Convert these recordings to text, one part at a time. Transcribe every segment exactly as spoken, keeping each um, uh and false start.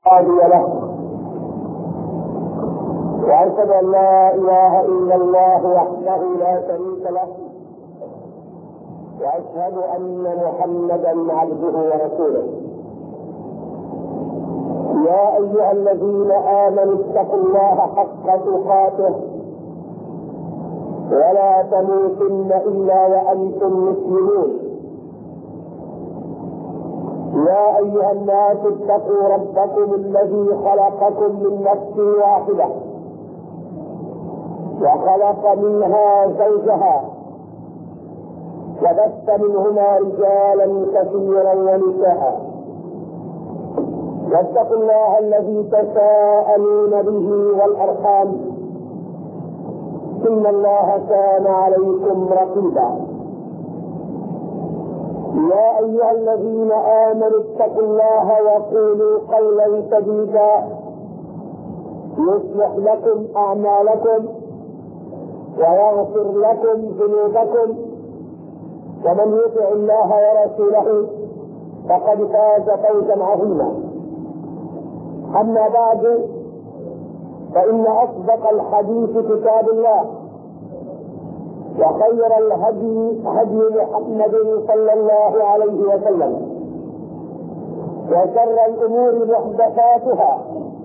هادي له، وأشهد أن لا إله إلا الله وحده لا شريك له، وأشهد أن محمدا عبده ورسوله. يا أيها الذين آمنوا اتقوا الله حق تقاته ولا تموتن إلا وأنتم مسلمون. يا أيها الناس اتقوا ربكم الذي خلقكم من نفس واحدة وخلق منها زوجها وبث منهما رجالا كثيرا ونساء، واتقوا الله الذي تساءلون به والأرحام إن الله كان عليكم رقيبا. يا أيها الذين آمنوا اتقوا الله وقولوا قولا سديدا يصلح لكم أعمالكم ويغفر لكم ذنوبكم، ومن يطع الله ورسوله فقد فاز فوزا عظيما. أما بعد، فإن أصدق الحديث كتاب الله، وخير الهدي هدي محمد صلى الله عليه وسلم، وشر الأمور محدثاتها،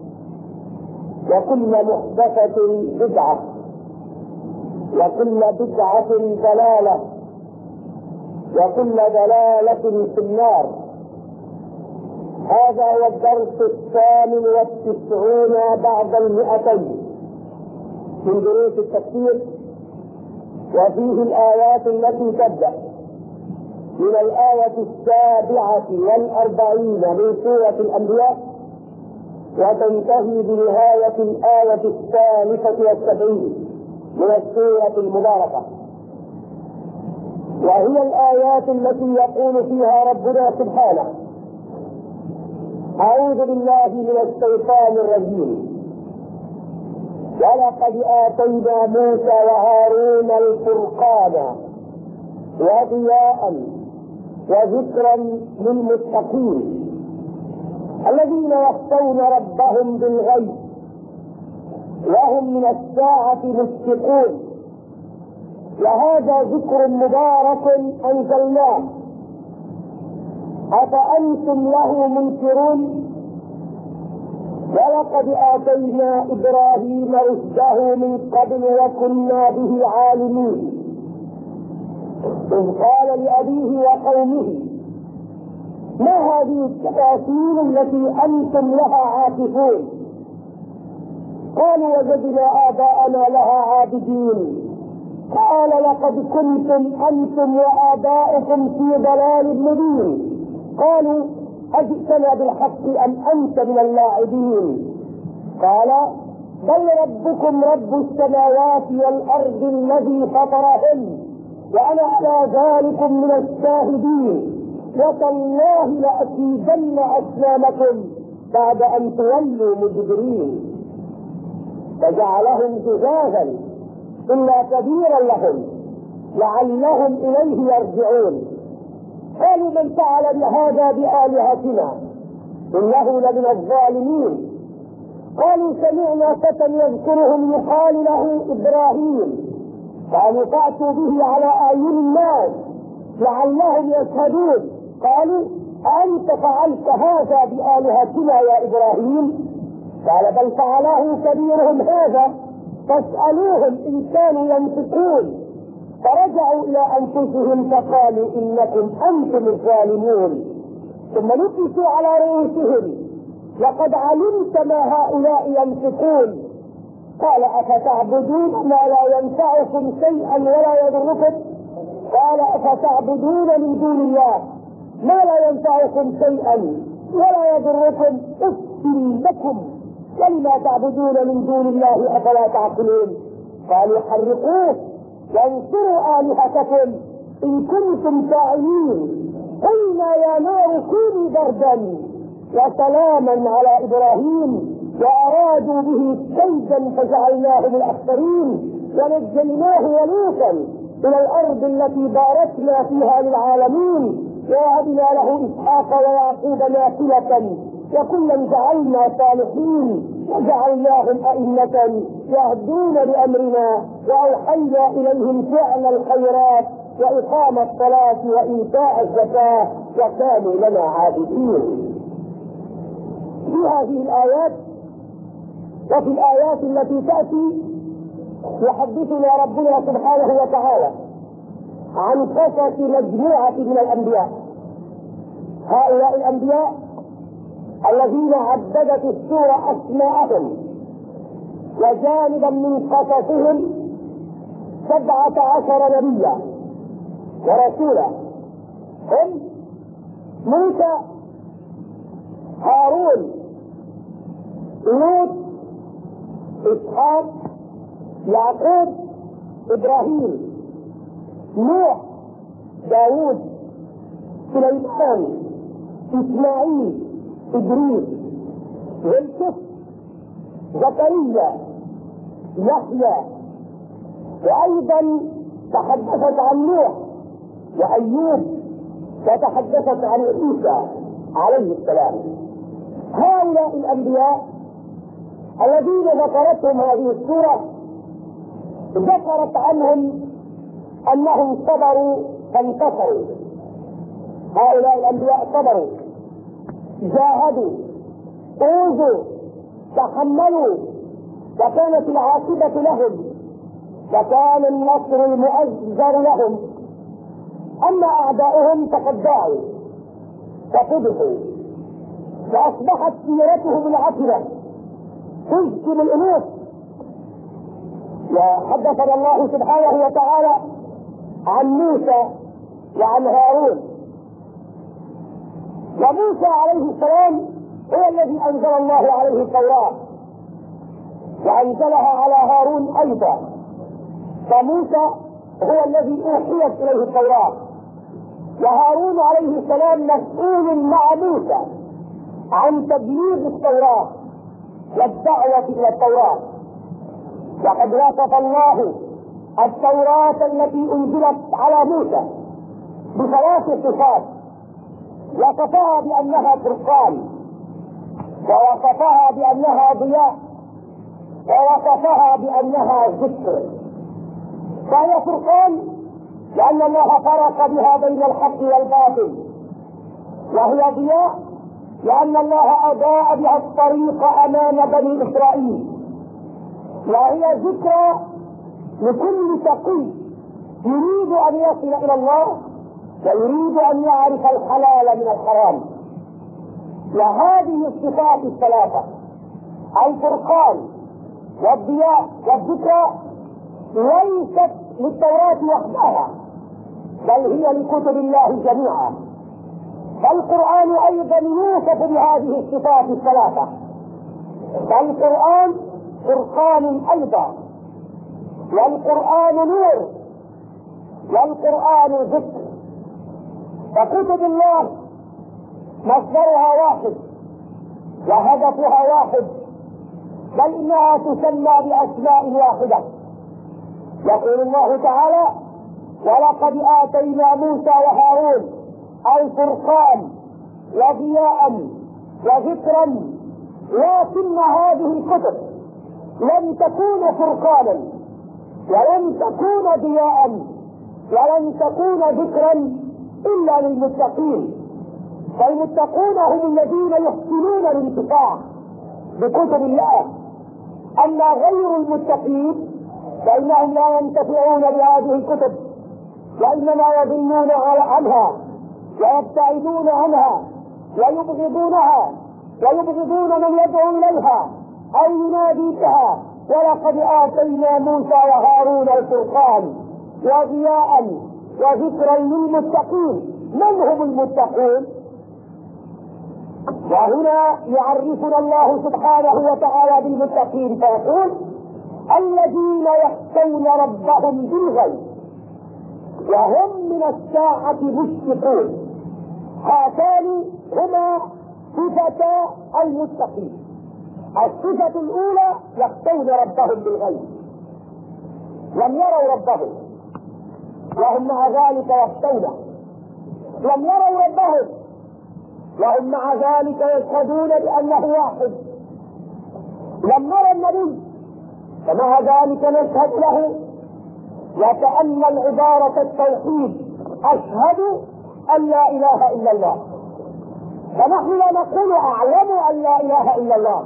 وكل محدثة بدعة، وكل بدعة ضلالة، وكل ضلالة في النار. هذا هو الدرس الثامن والتسعون بعد المئتين من دروس التفسير، وفيه الآيات التي تبدأ من الآية السابعة والأربعين من سورة الأنبياء وتنتهي بنهاية الآية الثالثة والسبعين من السورة المباركة، وهي الآيات التي يقول فيها ربنا سبحانه: أعوذ بالله من الشيطان الرجيم، ولقد آتينا موسى وهارون الفرقان وضياء وذكرا للمتقين الذين يخشون ربهم بالغيب وهم من الساعة مشفقون. وهذا ذكر مبارك أنزلناه، أفأنتم له منكرون؟ ولقد آتينا إبراهيم رشده من قبل وكنا به عالمين، إذ قال لأبيه وقومه: ما هذه التماثيل التي أنتم لها عاكفون؟ قالوا: وجدنا آباءنا لها عابدين. قال: لقد كنتم أنتم وآباؤكم في ضلال مبين. قالوا: أجئتنا بالحق أم أنت من اللاعبين؟ قال: بل ربكم رب السماوات والأرض الذي فطرهن وأنا على ذلك من الشاهدين، وتالله لأكيدن أصنامكم بعد أن تولوا مدبرين. فجعلهم جزازا إلا كبيرا لهم لعلهم إليه يرجعون. قالوا: من فعل بهذا بآلهتنا إنه لمن الظالمين. قالوا: سمعنا فتى يذكرهم يقال له إبراهيم. قالوا: فأتوا به على أعين الناس لعلهم يشهدون. قالوا: أنت فعلت هذا بآلهتنا يا إبراهيم؟ قال: بل فعله كبيرهم هذا فاسألوهم إن كانوا ينطقون. فرجعوا إلى أنفسهم فقالوا: إنكم أنتم الظالمون. ثم نكسوا على رؤوسهم: لقد علمت ما هؤلاء ينطقون. قال: أفتعبدون ما لا ينفعكم شيئا ولا يضركم؟ قال: أفتعبدون من دون الله ما لا ينفعكم شيئا ولا يضركم؟ أفل لكم ولما تعبدون من دون الله أفلا تعقلون؟ قالوا: حرقوه وانصروا آلهتكم إن كنتم فاعلين. قلنا: يا نار كوني بردا وسلاما على إبراهيم، وأرادوا به كيدا فجعلناه الأخسرين، ونجيناه ولوطا إلى الأرض التي باركنا فيها للعالمين، ووهبنا له إسحاق ويعقوب نافلة وكلا جعلنا صالحين وجعلناهم أئمة يهدون بأمرنا وأوحينا إليهم فعل الخيرات وإقام الصلاة وإيتاء الزكاة وكانوا لنا عابدين. في هذه الآيات وفي الآيات التي تأتي يحدثنا ربنا سبحانه وتعالى عن قصص مجموعة من الأنبياء. هؤلاء الأنبياء الذين عددت السورة أسماءهم وجانبا من قصصهم سبعة عشر نبيا ورسولا هم موسى، هارون، لوط، إسحاق، يعقوب، إبراهيم، نوح، داود، سليمان، إسماعيل، إدريس، يوسف، زكريا، يحيى. وأيضا تحدثت عن نوح وأيوب وتحدثت عن عيسى عليه السلام. هؤلاء الأنبياء الذين ذكرتهم هذه السورة ذكرت عنهم أنهم صبروا فانتصروا. هؤلاء الأنبياء صبروا، جاهدوا، اوذوا، تحملوا، وكانت العاقبة لهم وكان النصر المؤزر لهم. أما أعداؤهم فقد ضاعوا وفضحوا فأصبحت سيرتهم العطرة تجذب الأنوف. وحدثنا الله سبحانه وتعالى عن موسى وعن هارون. وموسى عليه السلام هو الذي أنزل الله عليه التوراة وأنزلها على هارون أيضا. فموسى هو الذي أوحيت إليه التوراة، وهارون عليه السلام مسؤول مع موسى عن تبليغ التوراة والدعوة إلى التوراة. وقد وصف الله التوراة التي أنزلت على موسى بثلاث صفات: وصفها بأنها فرقان، ووصفها بأنها ضياء، ووصفها بأنها ذكر. فهي فرقان لأن الله فرق بها بين الحق والباطل، وهي ضياء لأن الله أضاء بها الطريق أمام بني إسرائيل، وهي ذكرى لكل تقي يريد أن يصل إلى الله ويريد أن يعرف الحلال من الحرام. وهذه الصفات الثلاثة الفرقان والضياء والذكرى ليست للتوراة وحدها، بل هي لكتب الله جميعا. فالقرآن أيضا يوصف بهذه الصفات الثلاثة. فالقرآن فرقان أيضا، والقرآن نور، والقرآن ذكر. فكتب الله مصدرها واحد وهدفها واحد، بل إنها تسمى بأسماء واحدة. يقول الله تعالى: ولقد آتينا موسى وهارون الفرقان وضياء وذكرا. لكن هذه الكتب لن تكون فرقانا ولن تكون ضياء ولن تكون ذكرا إلا للمتقين. فالمتقون هم الذين يحسنون الانتفاع بكتب الله. أما غير المتقين فإنهم لا ينتفعون بهذه الكتب، وإنما يضلون عنها ويبتعدون عنها ويبغضونها ويبغضون من يدعو إليها أو ينادي بها. ولقد آتينا موسى وهارون الفرقان وضياء وذكرا للمتقين. من هم المتقون؟ وهنا يعرفنا الله سبحانه وتعالى بالمتقين فيقول: الذين يخشون ربهم بالغيب وهم من الساعة مشفقون. هاتان هما صفتا المتقين. الصفة الأولى يخشون ربهم بالغيب، لم يروا ربهم وهم مع ذلك يخشونه. لم يروا ربهم وهم مع ذلك يشهدون بأنه واحد. لم نرى النبي ومع ذلك نشهد له، وكأن العبارة التوحيد أشهد أن لا إله إلا الله، فنحن لا نقول أعلم أن لا إله إلا الله،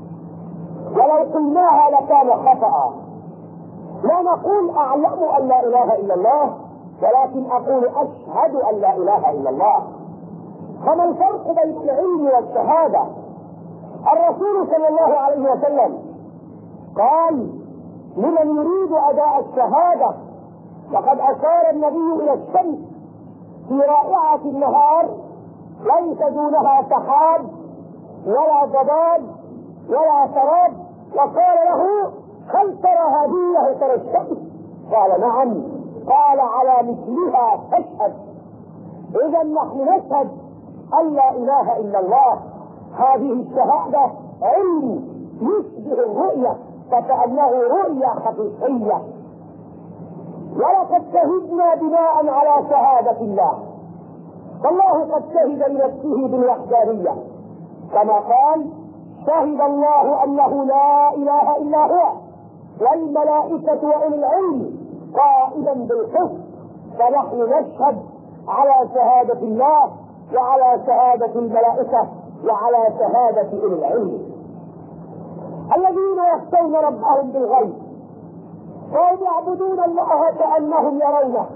ولو قلناها لكان خطأ. لا نقول أعلم أن لا إله إلا الله، ولكن أقول أشهد أن لا إله إلا الله. فما الفرق بين العلم والشهادة؟ الرسول صلى الله عليه وسلم قال لمن يريد أداء الشهادة، وقد أشار النبي إلى الشمس في رائعة النهار ليس دونها سحاب ولا ضباب ولا سراب، وقال له هل ترى هذه ترى الشمس؟ قال نعم. قال على مثلها تشهد. إذا نحن نشهد أن لا إله إلا الله. هذه الشهادة علم يشبه الرؤية، فكأنه رؤية حقيقية. ولقد شهدنا بناء على شهادة الله، فالله قد شهد لنفسه بالوحدانية كما قال شهد الله أنه لا إله إلا هو والملائكة وأولي العلم قائما بالقسط. فنحن نشهد على شهادة الله وعلى شهادة الملائكة وعلى شهادة أولي العلم. الذين يخشون ربهم بالغيب وهم يعبدون الله كأنهم يرونه،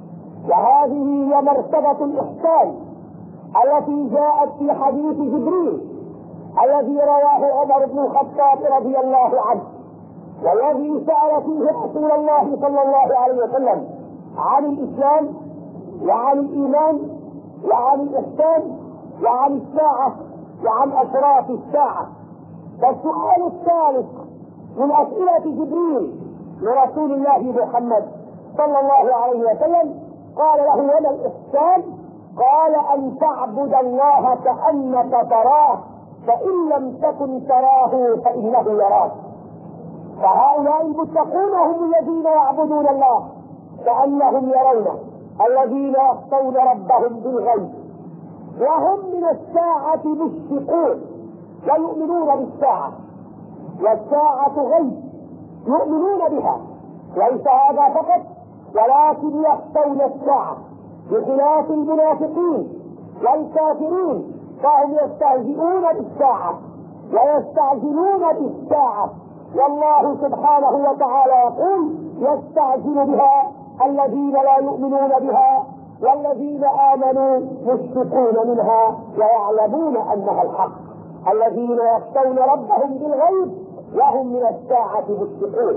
وهذه هي مرتبة الإحسان التي جاءت في حديث جبريل الذي رواه عمر بن الخطاب رضي الله عنه، والذي سأل فيه رسول الله صلى الله عليه وسلم عن الإسلام وعن الإيمان وعن الإحسان وعن الساعة وعن أشراط الساعة. فالسؤال الثالث من أسئلة جبريل لرسول الله محمد صلى الله عليه وسلم قال له وما الإحسان؟ قال أن تعبد الله كأنك تراه فإن لم تكن تراه فإنه يراك. فهؤلاء المتقون هم الذين يعبدون الله كأنهم يرونه، الذين يخشون ربهم بالغيب، وهم من الساعة مشفقون ويؤمنون بالساعة، والساعة غيب يؤمنون بها. ليس هذا فقط، ولكن يخشون الساعة بخلاف المنافقين والكافرين، فهم يستهزئون بالساعة ويستعجلون بالساعة، والله سبحانه وتعالى يقول يستعجل بها الذين لا يؤمنون بها والذين آمنوا مشفقون منها ويعلمون أنها الحق. الذين يخشون ربهم بالغيب وهم من الساعة مشفقون.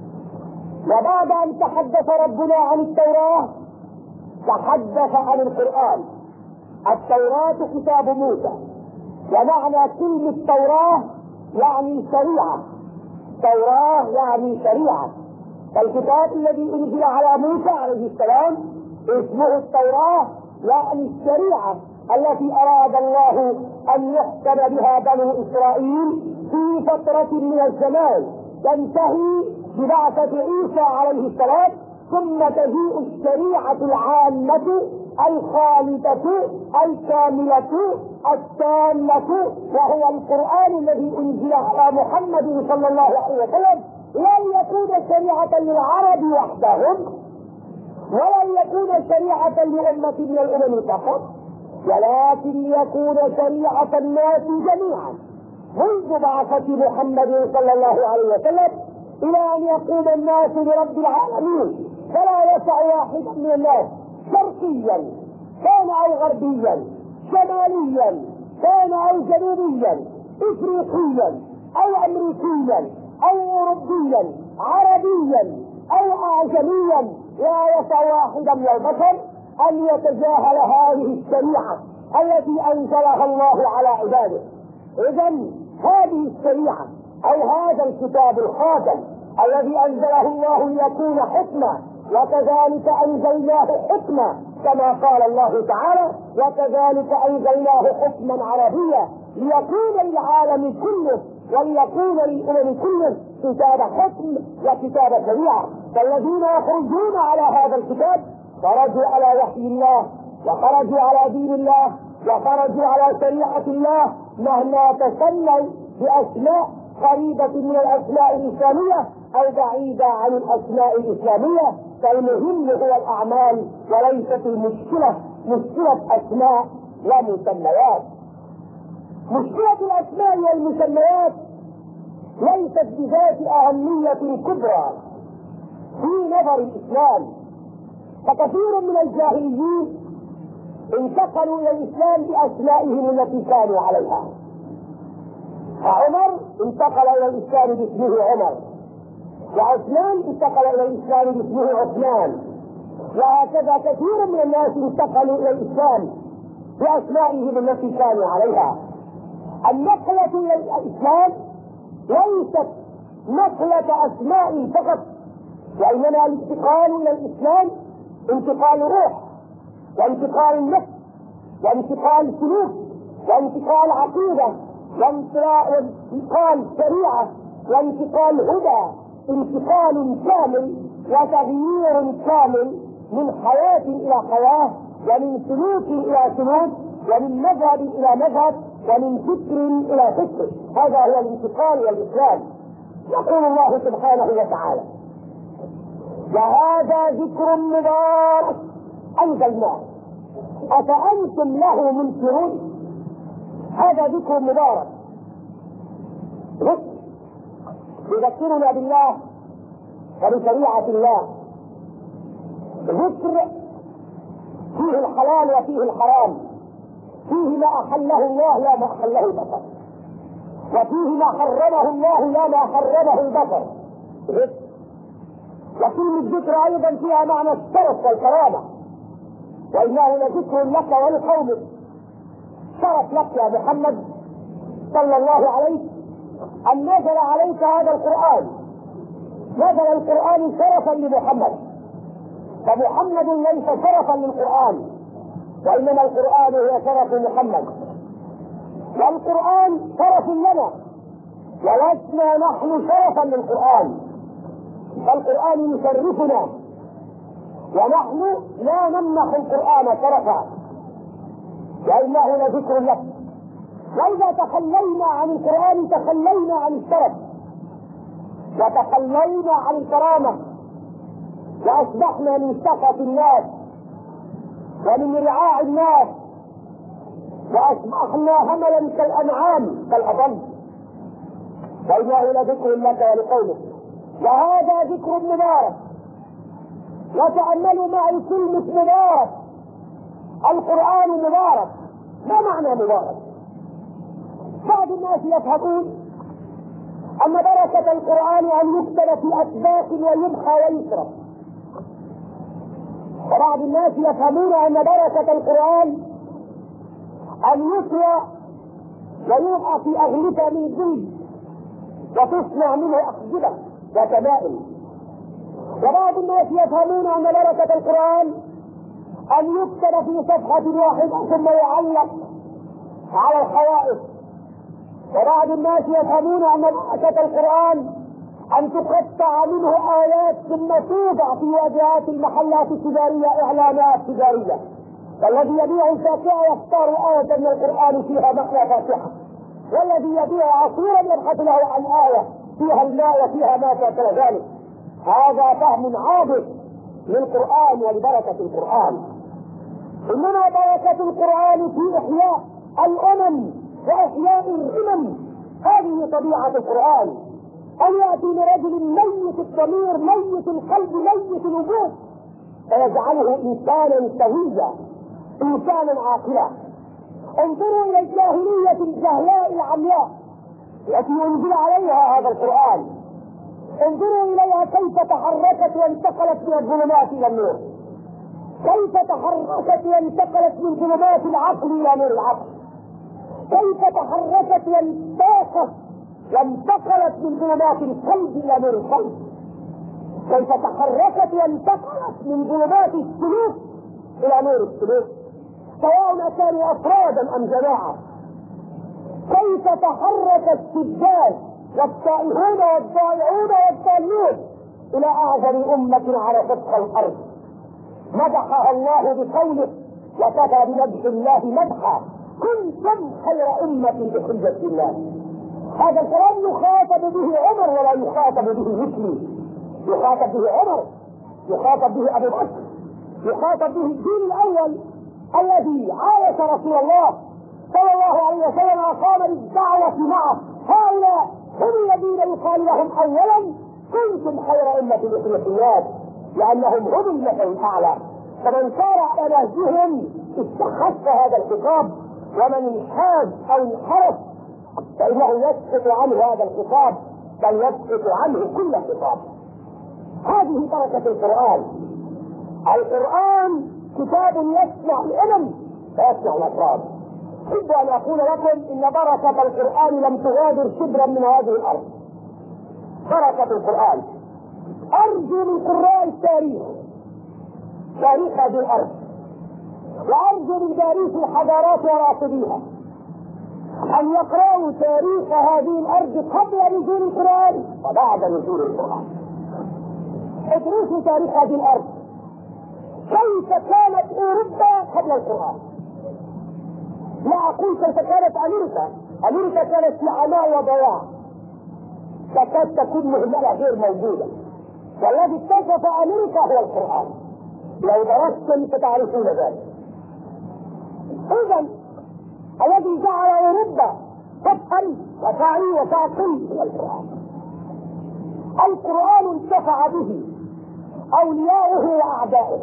وبعد أن تحدث ربنا عن التوراة تحدث عن القرآن. التوراة كتاب موسى، ومعنى كلمة توراة يعني شريعة. توراة يعني شريعة. فالكتاب الذي أنزل على موسى عليه السلام اسمه التوراة، يعني الشريعة التي أراد الله أن يحكم بها بنو إسرائيل في فترة من الزمان تنتهي ببعثة عيسى عليه السلام، ثم تجيء الشريعة العامة الخالدة الكاملة التامة، وهو القرآن الذي أنزل على محمد صلى الله عليه وسلم، لن يكون شريعة للعرب وحدهم ولن يكون شريعة لأمة من الأمم فقط، ولكن يكون شريعة الناس جميعا منذ بعثة محمد صلى الله عليه وسلم إلى أن يقوم الناس برب العالمين. فلا يسع واحدا من الناس شرقيا كان أو غربيا، شماليا كان أو جنوبيا، إفريقيا أو أمريكيا أو أوروبيا، عربيا أو أعجميا، لا يسع واحدا من البشر أن يتجاهل هذه الشريعة التي أنزلها الله على عباده. إذن هذه الشريعة أو هذا الكتاب الخاتم الذي أنزله الله ليكون حكما، وكذلك أنزلناه حكما كما قال الله تعالى وكذلك أنزلناه حكما عربيا ليكون للعالم كله وليكون للأمم كله كتاب حكم وكتاب شريعة. فالذين يخرجون على هذا الكتاب خرجوا على وحي الله وخرجوا على دين الله وخرجوا على شريعة الله مهما تسموا بأسماء قريبة من الأسماء الإسلامية أو بعيدة عن الأسماء الإسلامية، فالمهم هو الأعمال وليست المشكلة مشكلة أسماء ومسميات. مشكلة الأسماء والمسميات ليست بذات أهمية كبرى في نظر الإسلام، فكثير من الجاهليين انتقلوا إلى الإسلام بأسمائهم التي كانوا عليها. فعمر انتقل إلى الإسلام باسمه عمر، وعثمان انتقل إلى الإسلام باسمه عثمان، وهكذا كثير من الناس انتقلوا إلى الإسلام بأسمائهم التي كانوا عليها. النقلة إلى الإسلام ليست نقلة أسماء فقط، وإنما الانتقال إلى الإسلام انتقال روح، وانتقال النفس، وانتقال سلوك، وانتقال عقيدة، وانتقال شريعة، وانتقال هدى، انتقال كامل وتغيير كامل من حياة إلى حياة، ومن سلوك إلى سلوك، ومن مذهب إلى مذهب، ومن فكر إلى فكر. هذا هو الانتقال إلى الإسلام. يقول الله سبحانه وتعالى: وهذا ذكر مبارك أنزلناه أفأنتم له منكرون. هذا ذكر مبارك، ذكر يذكرنا بالله وبشريعة الله، ذكر فيه الحلال وفيه الحرام، فيه ما أحله الله لا ما أحله البشر، وفيه ما حرمه الله لا ما حرمه البشر. وكل الذكر أيضا فيها معنى الشرف والكرامة، وإنه لذكر لك ولقومك. شرف لك يا محمد صلى الله عليه أن نزل عليك هذا القرآن. نزل القرآن شرفا لمحمد، فمحمد ليس شرفا للقرآن، وإنما القرآن هو شرف محمد، والقرآن شرف لنا، ولسنا نحن شرفا للقرآن، فالقرآن يشرفنا، ونحن لا نمنح القرآن شرفا، وإنه لذكر لك. وإذا تخلينا عن القرآن تخلينا عن الشرف، وتخلينا عن الكرامة، وأصبحنا من سخط الناس ومن رعاع الناس، وأصبحنا هملا كالأنعام كالأضل. وإنه لذكر لك ولقومك. وهذا ذكر مبارك. وتأملوا معي كلمة مبارك. القرآن مبارك، ما معنى مبارك؟ بعض الناس يفهمون أن بركة القرآن أن يكتب في أسباق ويمحى ويشرب، وبعض الناس يفهمون أن بركة القرآن أن يطوى ويوضع في أغلفة من جلد وتصنع منه أحجبة وتمائم. وبعض الناس يفهمون أن بركة القرآن أن يكتب في صفحة واحدة ثم يعلق على الحوائط. وبعض الناس يفهمون أن بركة القرآن أن تقطع منه آيات ثم توضع في واجهات المحلات التجارية إعلانات تجارية، والذي يبيع الفاتحة يختار آية من القرآن فيها معنى فاتحة، والذي يبيع عصيرا يبحث له عن آية فيها الماء وفيها ما شابه ذلك. هذا فهم عابث للقرآن ولبركة القرآن. إنما بركة القرآن في إحياء الأمم وإحياء الأمم. هذه طبيعة القرآن، أن يأتي لرجل ميت الضمير ميت القلب ميت الوجود فيجعله إنسانا سويا إنسانا عاقلا. انظروا إلى الجاهلية الجهلاء العمياء التي أنزل عليها هذا القرآن، انظروا إليها كيف تحركت وانتقلت من الظلمات إلى النور، كيف تحركت وانتقلت من ظلمات العقل إلى نور العقل، كيف تحركت وانتقلت وانتقلت من ظلمات القلب إلى نور القلب، كيف تحركت وانتقلت من ظلمات السلوك إلى نور السلوك، سواء كانوا أفرادا أم جماعة. كيف تحرك السجاد والتائهون والضائعون والضالون إلى أعظم أمة على سطح الأرض، مدحها الله بقوله: وكفى بمدح الله مدحا كنتم خير أمة أخرجت للناس. هذا الكلام يخاطب به عمر ولا يخاطب به مثلي. يخاطب به عمر، يخاطب به أبو بكر، يخاطب به الدين الأول الذي عايش رسول الله صلى الله عليه وسلم وقام بالدعوة معه. هؤلاء هم الذين يقال لهم أولا كنتم خير أمة أخرجت للناس، لأنهم هم المثل الأعلى. فمن سار على نهجهم استخف هذا الخطاب، ومن انحاز أو انحرف فإنه يسقط عنه هذا الخطاب، بل يسقط عنه كل خطاب. هذه بركة القرآن. القرآن كتاب يسمع الأمم ويسمع الأفراد. أحب أن أقول لكم إن بركة القرآن لم تغادر شبرا من هذه الأرض. بركة القرآن. أرجو من قراء التاريخ، تاريخ هذه الأرض، وأرجو من داريس الحضارات وراصديها أن يقرأوا تاريخ هذه الأرض قبل نزول القرآن وبعد نزول القرآن. ادرسوا تاريخ هذه الأرض، كيف كانت أوروبا قبل القرآن. لا أقول كيف كانت أمريكا، أمريكا كانت في عماء وضياع، تكاد تكون مهملة غير موجودة، والذي اكتشف أمريكا هو القرآن. لو درستم ستعرفون ذلك. إذن الذي جعل أوروبا تفهم وتعي وتعقل هو القرآن. القرآن انتفع به أولياؤه وأعداؤه،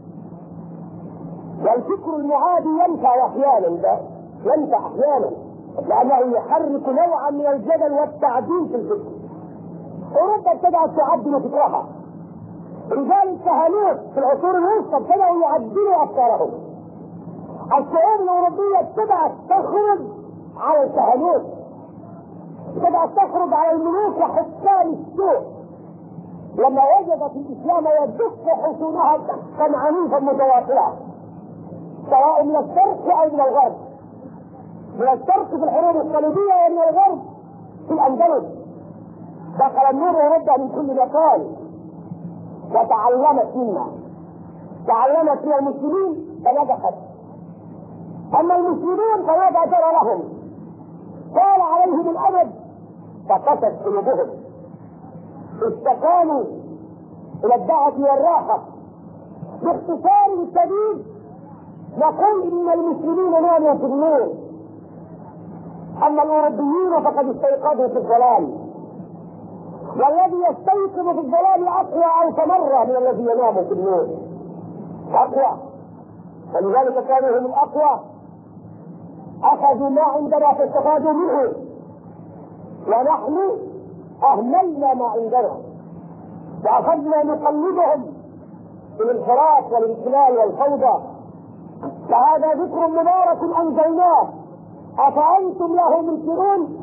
والفكر المعادي ينفع أحيانا، ينفع أحيانا لأنه يحرك نوعا من الجدل والتعديل في الفكر. أوروبا ابتدأت تعدل فكرها، رجال الكهنوت في العصور الوسطى ابتدأوا يعدلوا أفكارهم. الشعوب الأوروبية ابتدأت تخرج على الكهنوت، ابتدأت تخرج على الملوك وحكام السوء لما وجدت الإسلام يدق حصونها دقا عنيفا متواصلا، سواء من الشرق أو من الغرب، من الشرق في الحروب الصليبية ومن الغرب في الأندلس. دخل النور أوروبا من كل مكان وتعلمت منا، تعلمت من المسلمين فنجحت. أما المسلمون فماذا جرى لهم؟ طال عليهم الأمد فقست قلوبهم، استكانوا إلى الدعوة والراحة. باختصار شديد نقول إن المسلمين ناموا في النور، أما الأوروبيين فقد استيقظوا في الظلام، والذي يستيقظ في الظلام أقوى ألف مرة من الذي ينام في النور، أقوى. ولذلك كانوا هم الأقوى، أخذوا ما عندنا فاستفادوا منه، ونحن أهملنا ما عندنا وأخذنا نقلدهم في الانحراف والانحلال والفوضى. فهذا ذكر مبارك أنزلناه أفأنتم له منكرون.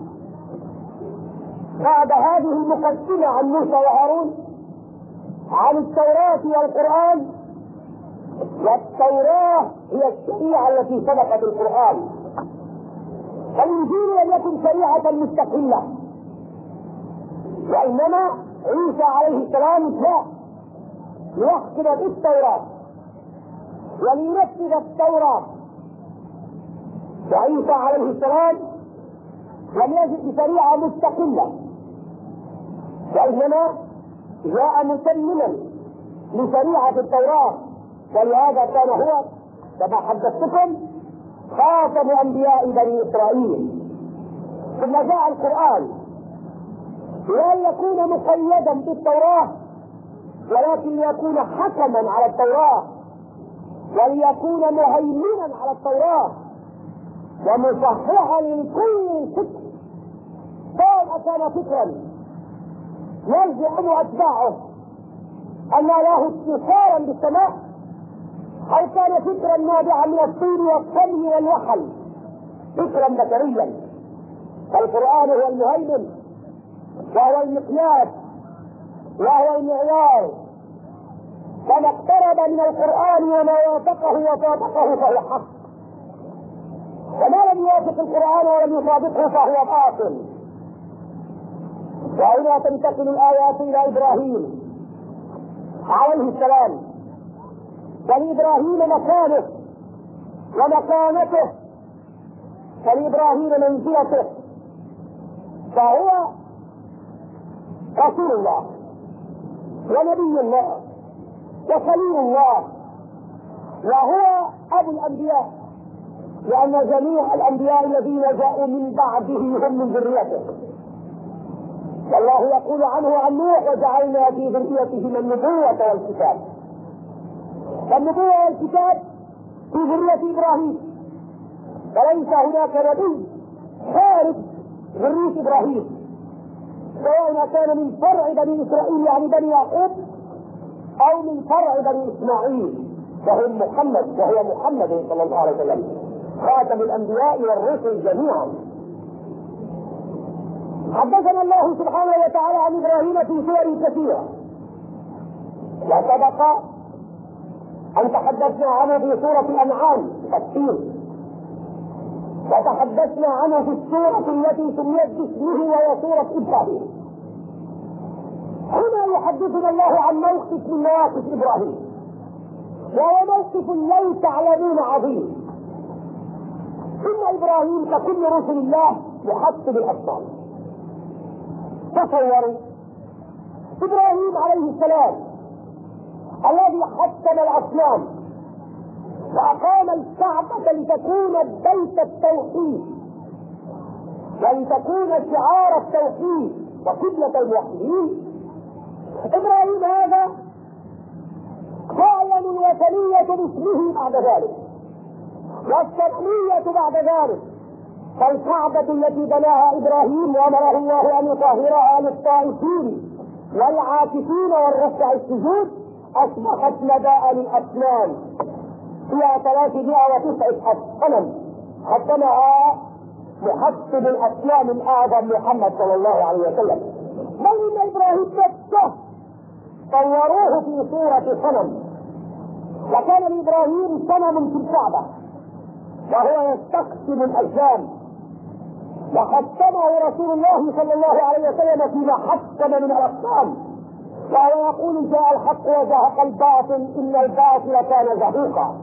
بعد هذه المقدمة عن موسى وهارون، عن التوراة والقرآن، والتوراة هي الشريعة التي سبقت القرآن، فالإنجيل لم يكن شريعة مستقلة، وإنما عيسى عليه السلام جاء ليحكم بالتوراة ولينفذ التوراة. وعيسى عليه السلام لم يجد بشريعة مستقلة، وإنما جاء مسلما لشريعة التوراة، ولهذا كان هو كما حدثتكم خاتم أنبياء بني إسرائيل. ثم جاء القرآن لأن يكون مقيدا بالتوراة، ولكن ليكون حكما على التوراة، وليكون مهيمنا على التوراة ومصححا لكل فكر. قال كان فكرا يزعم أتباعه أن له اتصالا بالسماء، أو كان فكرا نابعا من الطين والطمي والوحل، فكرا بشريا. فالقرآن هو المهيمن، وهو المقياس، وهو المعيار. فما اقترب من القرآن وما وافقه وطابقه فهو حق، وما لم يوافق القرآن ولم يطابقه فهو باطل. وهنا تنتقل الآيات إلى إبراهيم عليه السلام. ولإبراهيم مكانه ومكانته فلإبراهيم منزلته، فهو رسول الله ونبي الله وخليل الله، وهو أبو الأنبياء، لأن جميع الأنبياء الذين جاءوا من بعده هم من ذريته. والله يقول عنه عن نوح: وجعلنا في ذريته النبوة والكتاب. فالنبوة والكتاب في ذرية إبراهيم، وليس هناك نبي خارج ذرية إبراهيم، سواء كان من فرع بني إسرائيل يعني بني يعقوب أو من فرع بني إسماعيل وهو محمد، وهو محمد صلى الله عليه وسلم خاتم الأنبياء والرسل جميعا. حدثنا الله سبحانه وتعالى عن إبراهيم في سور كثيرة، وسبق أن تحدثنا عنه في سورة الأنعام تفصيل، وتحدثنا عنه في السورة التي سميت باسمه وهي سورة إبراهيم. هنا يحدثنا الله عن موقف من مواقف إبراهيم، وهو موقف لو تعلمون عظيم. إن إبراهيم ككل رسل الله يحط بالأصنام. تصوروا إبراهيم عليه السلام الذي حطم الأصنام وأقام الكعبة لتكون بيت التوحيد ولتكون شعار التوحيد وقبلة الموحدين. إبراهيم هذا قائم الوثنية باسمه بعد ذلك، والصنمية بعد ذلك، فالكعبة التي بناها إبراهيم وأمره الله أن يطهرها للطائفين والعاكفين والركع السجود أصبحت مداء للأصنام فيها ثلاثمائة وتسعة صنم حطمها محطم الأصنام الأعظم محمد صلى الله عليه وسلم. بل إن إبراهيم نفسه صوروه في صورة صنم، وكان لإبراهيم صنم في الكعبة وهو يستقسم الأجسام، وحطمه رسول الله صلى الله عليه وسلم فيما حطم من الأصنام، وهو يقول: جاء الحق وزهق الباطل إن الباطل كان زهوقا.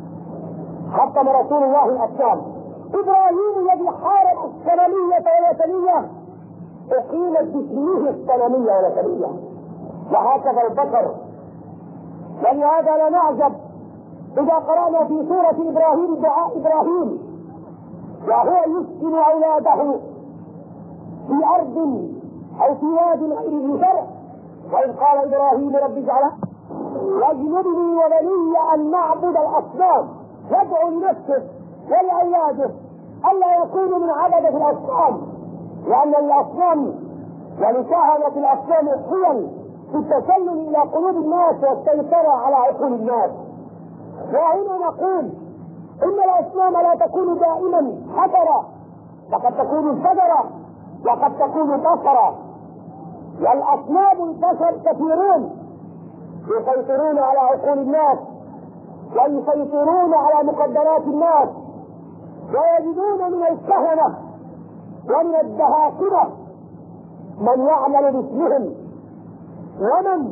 حطم رسول الله الأصنام. إبراهيم الذي حارب الصنمية والوثنية أقيمت باسمه الصنمية والوثنية، وهكذا البشر. ولهذا لا نعجب إذا قرأنا في سورة إبراهيم دعاء إبراهيم وهو يسكن أولاده في أرض أو في واد غير ذي زرع، وإذ قال إبراهيم: رب اجعل واجنبني وبني أن نعبد الأصنام. يدعو لنفسه ولأولاده ألا يكونوا من عبدة الأصنام، لأن الأصنام ولكهنة الأصنام حيل في التسلل إلى قلوب الناس والسيطرة على عقول الناس. وهنا نقول إن الأصنام لا تكون دائما حجرة، فقد تكون شجرة وقد تكون بصرة. والأصنام البشر كثيرون يسيطرون على عقول الناس ويسيطرون على مقدرات الناس، ويجدون من الكهنة ومن الدهاكنة من يعمل باسمهم ومن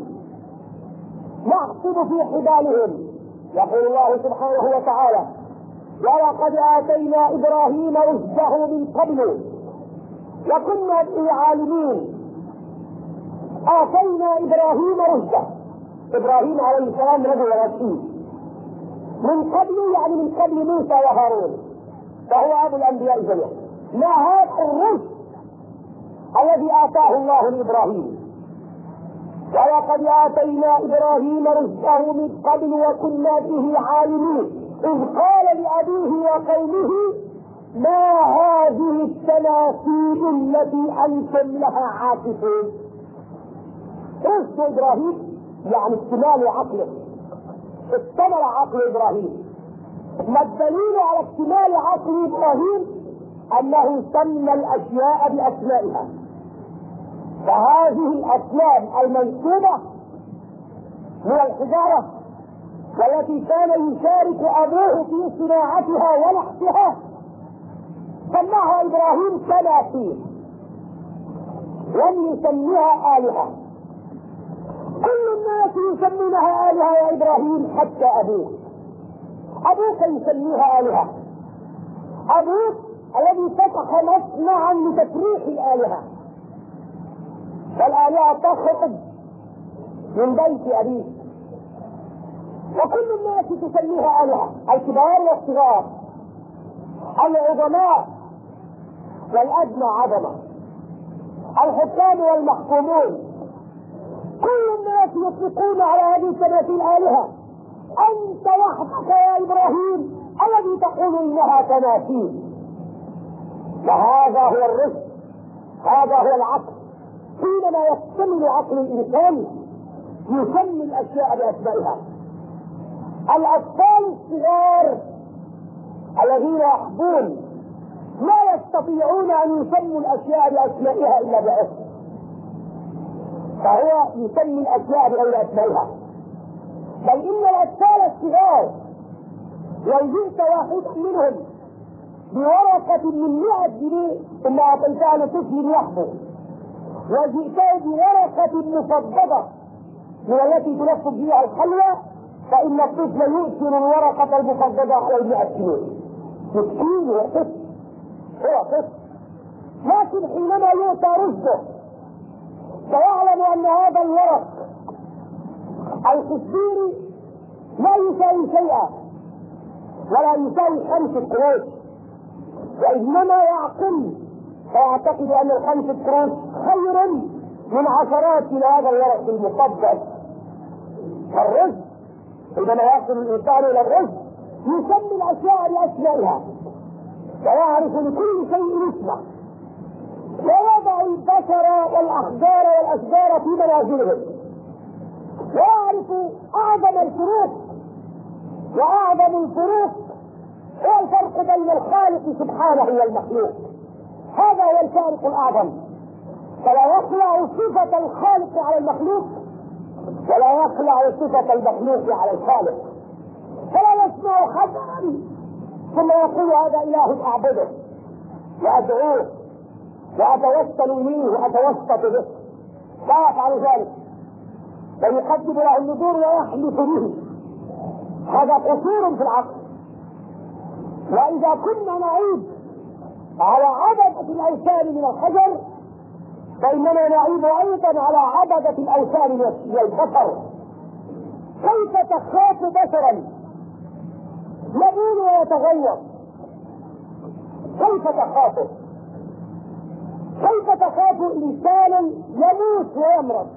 يعقد في حبالهم. يقول الله سبحانه وتعالى: ولقد آتينا إبراهيم رشده من قبل وكنا به عالمين. آتينا إبراهيم رشده، إبراهيم عليه السلام رجل رشيد من قبل، يعني من قبل موسى وهارون، فهو أبو الأنبياء جميعا. ما هذا الرشد الذي آتاه الله لإبراهيم؟ ولقد آتينا إبراهيم رشده من قبل وكنا به عالمين إذ قال لأبيه وقومه: ما هذه التماثيل التي أنتم لها عاكفون. رشد إبراهيم يعني اكتمال عقله، اكتمل عقل إبراهيم. ما الدليل على اكتمال عقل إبراهيم؟ أنه سمى الأشياء بأسمائها. فهذه الأصنام المنسوبة من الحجارة والتي كان يشارك أبوه في صناعتها ونحتها سماها إبراهيم تماثيل، لم يسميها آلهة. كل الناس يسمونها آلهة يا إبراهيم حتى أبوه. أبوك يسميها آلهة، أبوك الذي فتح مصنعا لتفريح الآلهة، فالآلهة تخرج من بيت أبيك، وكل الناس تسميها آلهة، الكبار والصغار، العظماء والأدنى عظمة، الحكام والمحكومون، كل الناس يطلقون على هذه التماثيل آلهة. أنت وحدك يا إبراهيم الذي تقول إنها تماثيل. وهذا هو الرشد، هذا هو العقل. حينما يكتمل عقل الإنسان يسمي الأشياء بأسمائها. الأطفال الصغار الذين يحبون لا يستطيعون أن يسموا الأشياء بأسمائها إلا باسم، فهو يسمي الأشياء بغير أسمائها. بل إن الأطفال الصغار لو جئت واحدا منهم بورقة من مئة جنيه ثم أعطيتها لطفل يحبو، وجئته بورقة مفضلة من التي تلف بها الحلوى، فإن الطفل يؤثر الورقة المفضلة على المئة جنيه. مسكين هو طفل، هو طفل، لكن حينما يؤتى رشده سيعلم أن هذا الورق القصير لا يساوي شيئا ولا يساوي خمسة قروش، وإنما يعقل فيعتقد أن الخمسة قروش خير من عشرات من هذا الورق المفضل. الرشد حينما يصل الإنسان إلى الرشد يسمي الأشياء بأسمائها ويعرف لكل شيء اسمه، ويضع البشر والأحجار والأشجار في منازلهم، ويعرف أعظم الفروق، وأعظم الفروق هو الفرق بين الخالق سبحانه والمخلوق. هذا هو الفارق الأعظم، فلا يخلع صفة الخالق على المخلوق ولا يخلع صفة المخلوق على الخالق. فلا يسمع حدا ثم يقول هذا إله أعبده وأدعوه وأتوسل إليه وأتوسط به، لا يفعل ذلك، بل يقدم له النذور ويحلف به. هذا قصور في العقل. وإذا كنا نعيب على عبدة الأوثان من الحجر فإننا نعيب أيضا على عبدة الأوثان من البشر. كيف تخاف بشرا يميل ويتغير؟ كيف تخافه؟ كيف تخاف إنسانا يموت ويمرض؟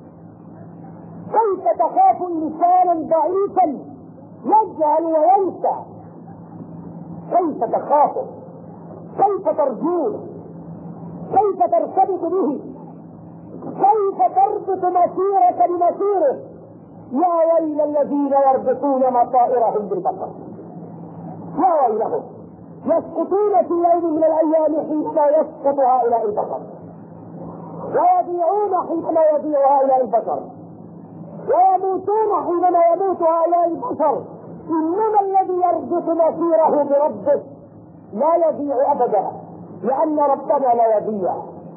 كيف تخاف إنسانا ضعيفا يجهل وينسى؟ كيف تخافه؟ كيف ترجوه؟ كيف ترتبط به؟ كيف تربط مسيرك بمسيره؟ يا ويل الذين يربطون مصائرهم بالبشر، يا ويلهم يسقطون في يوم من الايام حينما يسقط هؤلاء البشر، ويضيعون حينما يضيع هؤلاء البشر، ويموتون حينما يموت هؤلاء البشر. انما الذي يربط مسيره بربه لا يضيع ابدا، لان ربنا لا يضيع،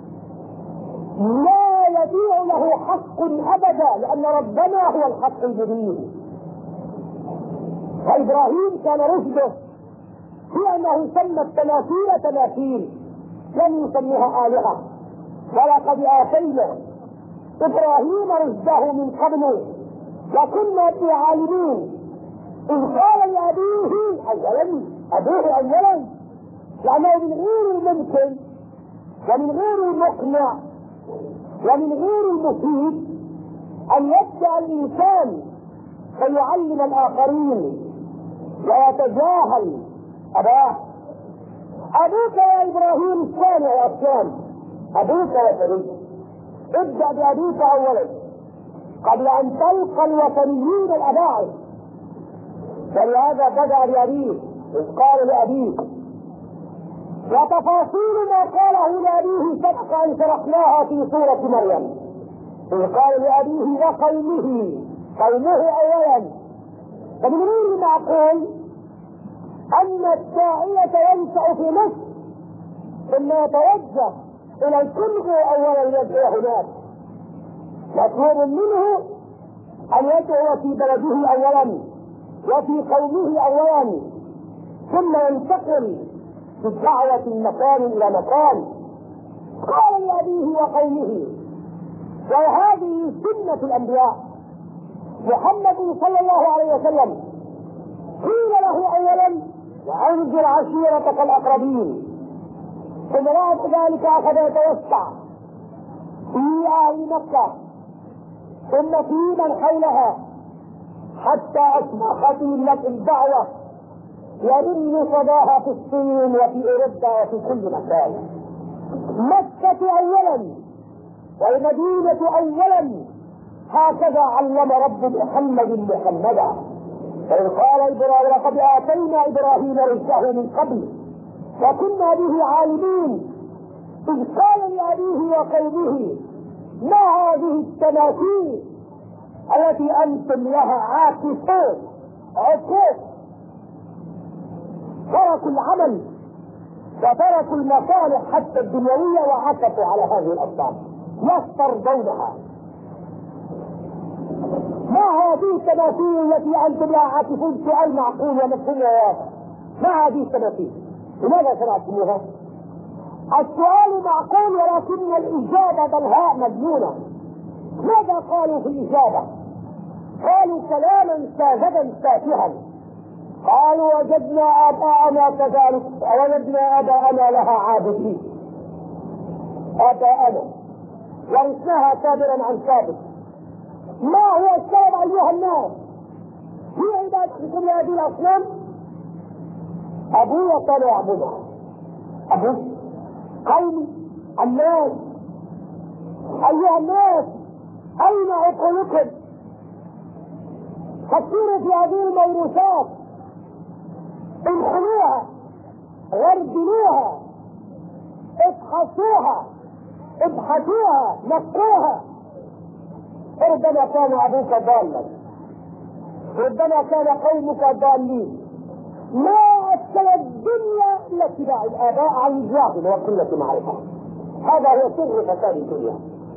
لا يضيع له حق ابدا، لان ربنا هو الحق المبين. فابراهيم كان رشده في انه سمى التماثيل تماثيل، لم يسميها آلهة. ولقد آتينا إبراهيم رشده من قبل وكنا به عالمين، إذ قال لأبيه أولا، أبوه أولا، لأنه من غير الممكن ومن غير المقنع ومن غير المفيد أن يبدأ الإنسان فيعلم الآخرين ويتجاهل أباه. أبوك يا إبراهيم الثاني يا أسلام، أبوك يا فريد، ابدأ بأبيك أولا قبل أن تلقى الوثنيين الأباعد. فلهذا بدأ بأبيه إذ قال لأبيه، وتفاصيل ما قاله لأبيه سبق أن شرحناها في سورة مريم، إذ قال لأبيه وقومه، قومه أولا. فمن غير معقول أن الداعية ينشأ في مصر ثم يتوجه إلى الكونغو أولا يدعو هناك، مطلوب منه أن يدعو في بلده أولا وفي قومه أولا، ثم ينتقل في الدعوة من مكان إلى مكان. قال لأبيه وقومه، وهذه سنة الأنبياء. محمد صلى الله عليه وسلم قيل له أولا وأنذر عشيرتك الأقربين، ثم بعد ذلك أخذ يتوسع في أهل مكة ثم في من حولها، حتى أصبحت لك الدعوة يرن صداها في الصين وفي أوروبا وفي كل مكان. مكة أولا والمدينة أولا، هكذا علم رب محمد محمدا. فإن قال إبراهيم لقد آتينا إبراهيم رشده من قبل وكنا به عالمين، إذ قال لأبيه وقومه ما هذه التماثيل التي أنتم لها عاكفون عكوف. تركوا العمل وتركوا المصالح حتى الدنيوية وعكفوا على هذه الأصنام يسترضونها. ما هذه التماثيل التي أنتم لها عاكفون؟ سؤال معقول ومفهوم وواضح. ما هذه التماثيل؟ لماذا صنعتموها؟ السؤال معقول ولكن الإجابة بلهاء مجنونة. ماذا قالوا في الإجابة؟ قالوا كلاما ساذجا تافها. قالوا وجدنا آباءنا كذلك ووجدنا آباءنا لها عابدين. آباءنا ورثناها كابرا عن كابر. ما هو السبب أيها الناس في عبادتكم لهذه الأصنام؟ أبوه كان يعبدها. أبوه قوم الناس. أيها الناس أين عقولكم؟ فكروا في هذه الموروثات، انحنوها، غربلوها، ابحثوها، ابحثوها، نقوها. ربما كان أبوك ضالا، ربما كان قومك ضالين. ما أسكن الدنيا إلا اتباع الآباء عن جهل وقلة معرفة. هذا هو سر فساد الدنيا.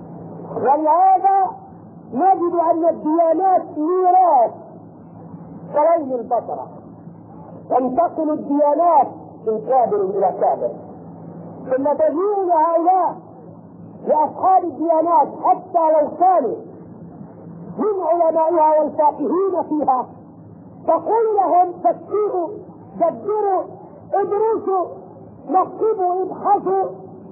ولهذا نجد أن الديانات ميراث كلون البشرة، تنتقل الديانات من كابر إلى كابر، ثم تجيء لهؤلاء لأصحاب الديانات حتى لو كانوا من علمائها والفاقهين فيها، تقول لهم فكروا، دبروا، ادرسوا، نقبوا، ابحثوا،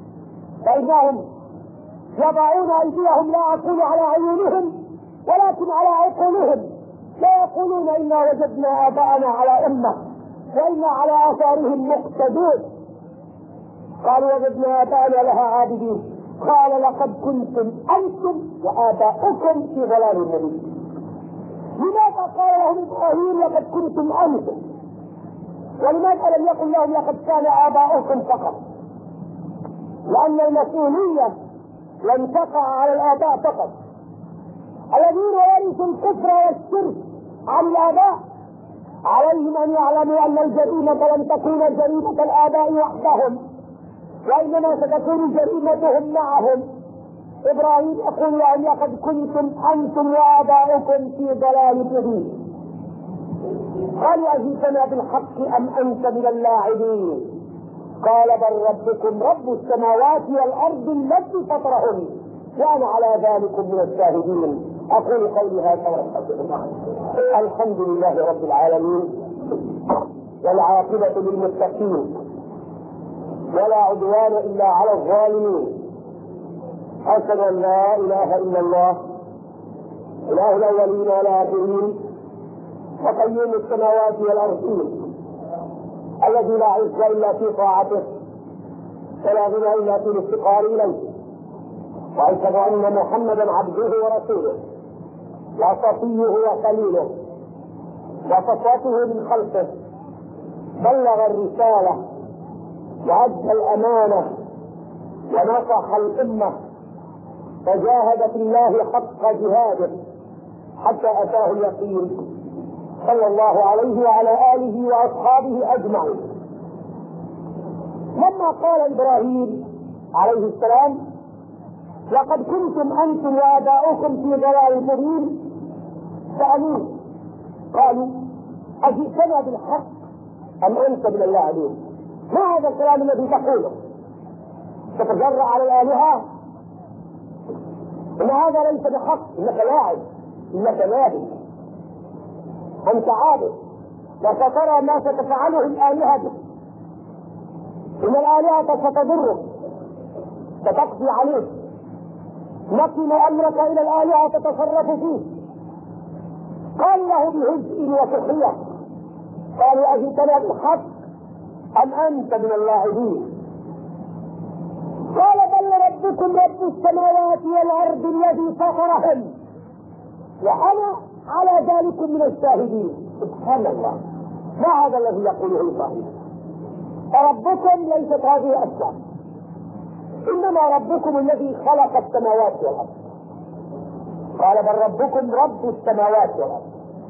فإنهم يضعون أيديهم لا أقول على عيونهم ولكن على عقولهم. لا يقولون إنا وجدنا آباءنا على أمة وإنا على آثارهم مقتدون. قالوا وجدنا آباءنا لها عابدين. قال لقد كنتم أنتم وآباؤكم في ضلال مبين. لماذا قال لهم إبراهيم لقد كنتم أنتم؟ ولماذا لم يقل لهم لقد كان آباؤكم فقط؟ لأن المسؤولية لم تقع على الآباء فقط. الذين ورثوا الكفر والشرك عن الآباء عليهم أن يعلموا أن الجريمة لم تكون جريمة الآباء وحدهم، وإنما ستكون جريمتهم معهم. إبراهيم يقول لهم لقد كنتم أنتم وآباؤكم في ضلال مبين. قالوا أجئتنا بالحق أم أنت من اللاعبين؟ قال بل ربكم رب السماوات والأرض التي فطرهن وأنا على ذلك من الشاهدين. أقول قولي هذا واستغفر الله. الحمد لله رب العالمين، والعاقبة للمتقين، ولا عدوان إلا على الظالمين. أشهد أن لا إله إلا الله إله الأولين والآخرين وقيوم السماوات والأرضين، الذي لا عز إلا في طاعته ولا غنى إلا في الافتقار إليه. وأشهد أن محمدا عبده ورسوله وصفيه وخليله وصفوته من خلقه، بلغ الرسالة وأدى الأمانة ونصح الأمة، فجاهد في الله حق جهاده حتى أتاه اليقين، صلى الله عليه وعلى آله وأصحابه أجمعين. لما قال إبراهيم عليه السلام لقد كنتم أنتم وآباؤكم في ضلال مبين، سألوه قالوا أجئتنا بالحق أم أنت من اللاعبين؟ ما هذا الكلام الذي تقوله؟ تتجرأ على الآلهة؟ إن هذا ليس بحق، إنك لاعب، إنك لاهي، أنت عابد، وسترى ما ستفعله الآلهة بك. إن الآلهة ستضرك، ستقضي عليك، نقل أمرك إلى الآلهة تتصرف فيه. قال له بهزء وسخرية، قالوا أجئتنا بالحق أم أنت من اللاعبين؟ قال بل ربكم رب السماوات والأرض الذي فطرهن وأنا على ذلك من الشاهدين. سبحان الله، ما هذا الذي يقوله إبراهيم؟ فربكم ليست هذه أسماء، إنما ربكم الذي خلق السماوات والأرض. قال بل ربكم رب السماوات والأرض،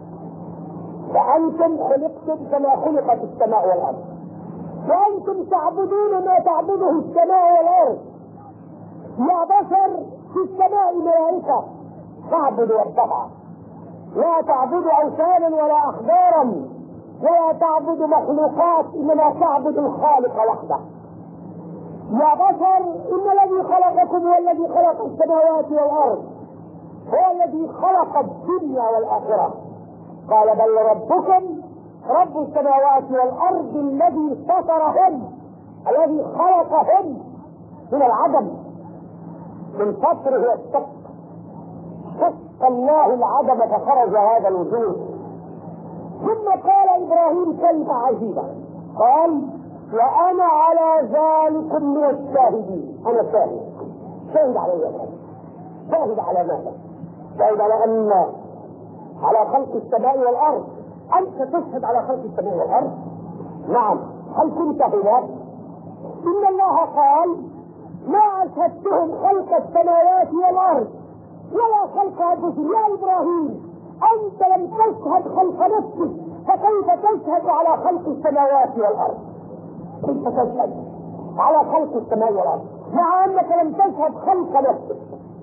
وأنتم خلقتم كما خلقت السماء والأرض، وأنتم تعبدون ما تعبده السماء والأرض. يا بشر في السماء ملائكة تعبد ربها، لا تعبد أوثانا ولا أحجارا ولا تعبد مخلوقات، إنما تعبد الخالق وحده. يا بشر إن الذي خلقكم هو الذي خلق السماوات والأرض، هو الذي خلق الدنيا والآخرة. قال بل ربكم رب السماوات والأرض الذي فطرهن، الذي خلقهن من العدم، من فطر هو الشق، شق الله العدم فخرج هذا الوجود. ثم قال إبراهيم كلمة عجيبة، قال وأنا على ذلك من الشاهدين. أنا شاهد، شاهد على ذلك. شاهد على ماذا؟ شاهد على أن على خلق السماء والأرض. أنت تشهد على خلق السماء والأرض؟ نعم. هل كنت هناك؟ إن الله قال ما أشهدتهم خلق السماوات والأرض ولا خلق أنفسهم. يا إبراهيم أنت لم تشهد خلق نفسك، فكيف تشهد على خلق السماوات والأرض؟ كيف تشهد على خلق السماء والأرض مع أنك لم تشهد خلق نفسك؟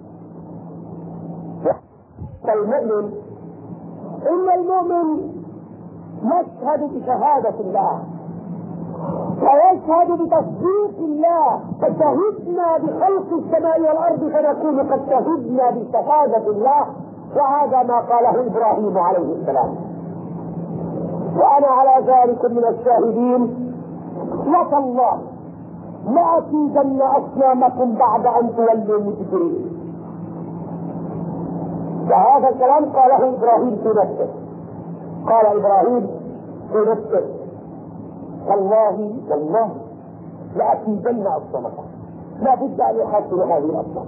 فالمؤمن إن المؤمن يشهد بشهادة الله ويشهد بتصديق الله. فشهدنا بخلق السماء والأرض فنكون قد شهدنا بشهادة الله، وهذا ما قاله إبراهيم عليه السلام. وأنا على ذلك من الشاهدين، وتالله لأكيدن أصنامكم بعد أن تولوا مدبرين. وهذا الكلام قاله إبراهيم في نفسه. قال إبراهيم في نفسه والله والله لأكيدن أصنامكم، لا بد أن يحصل هذه الأصنام،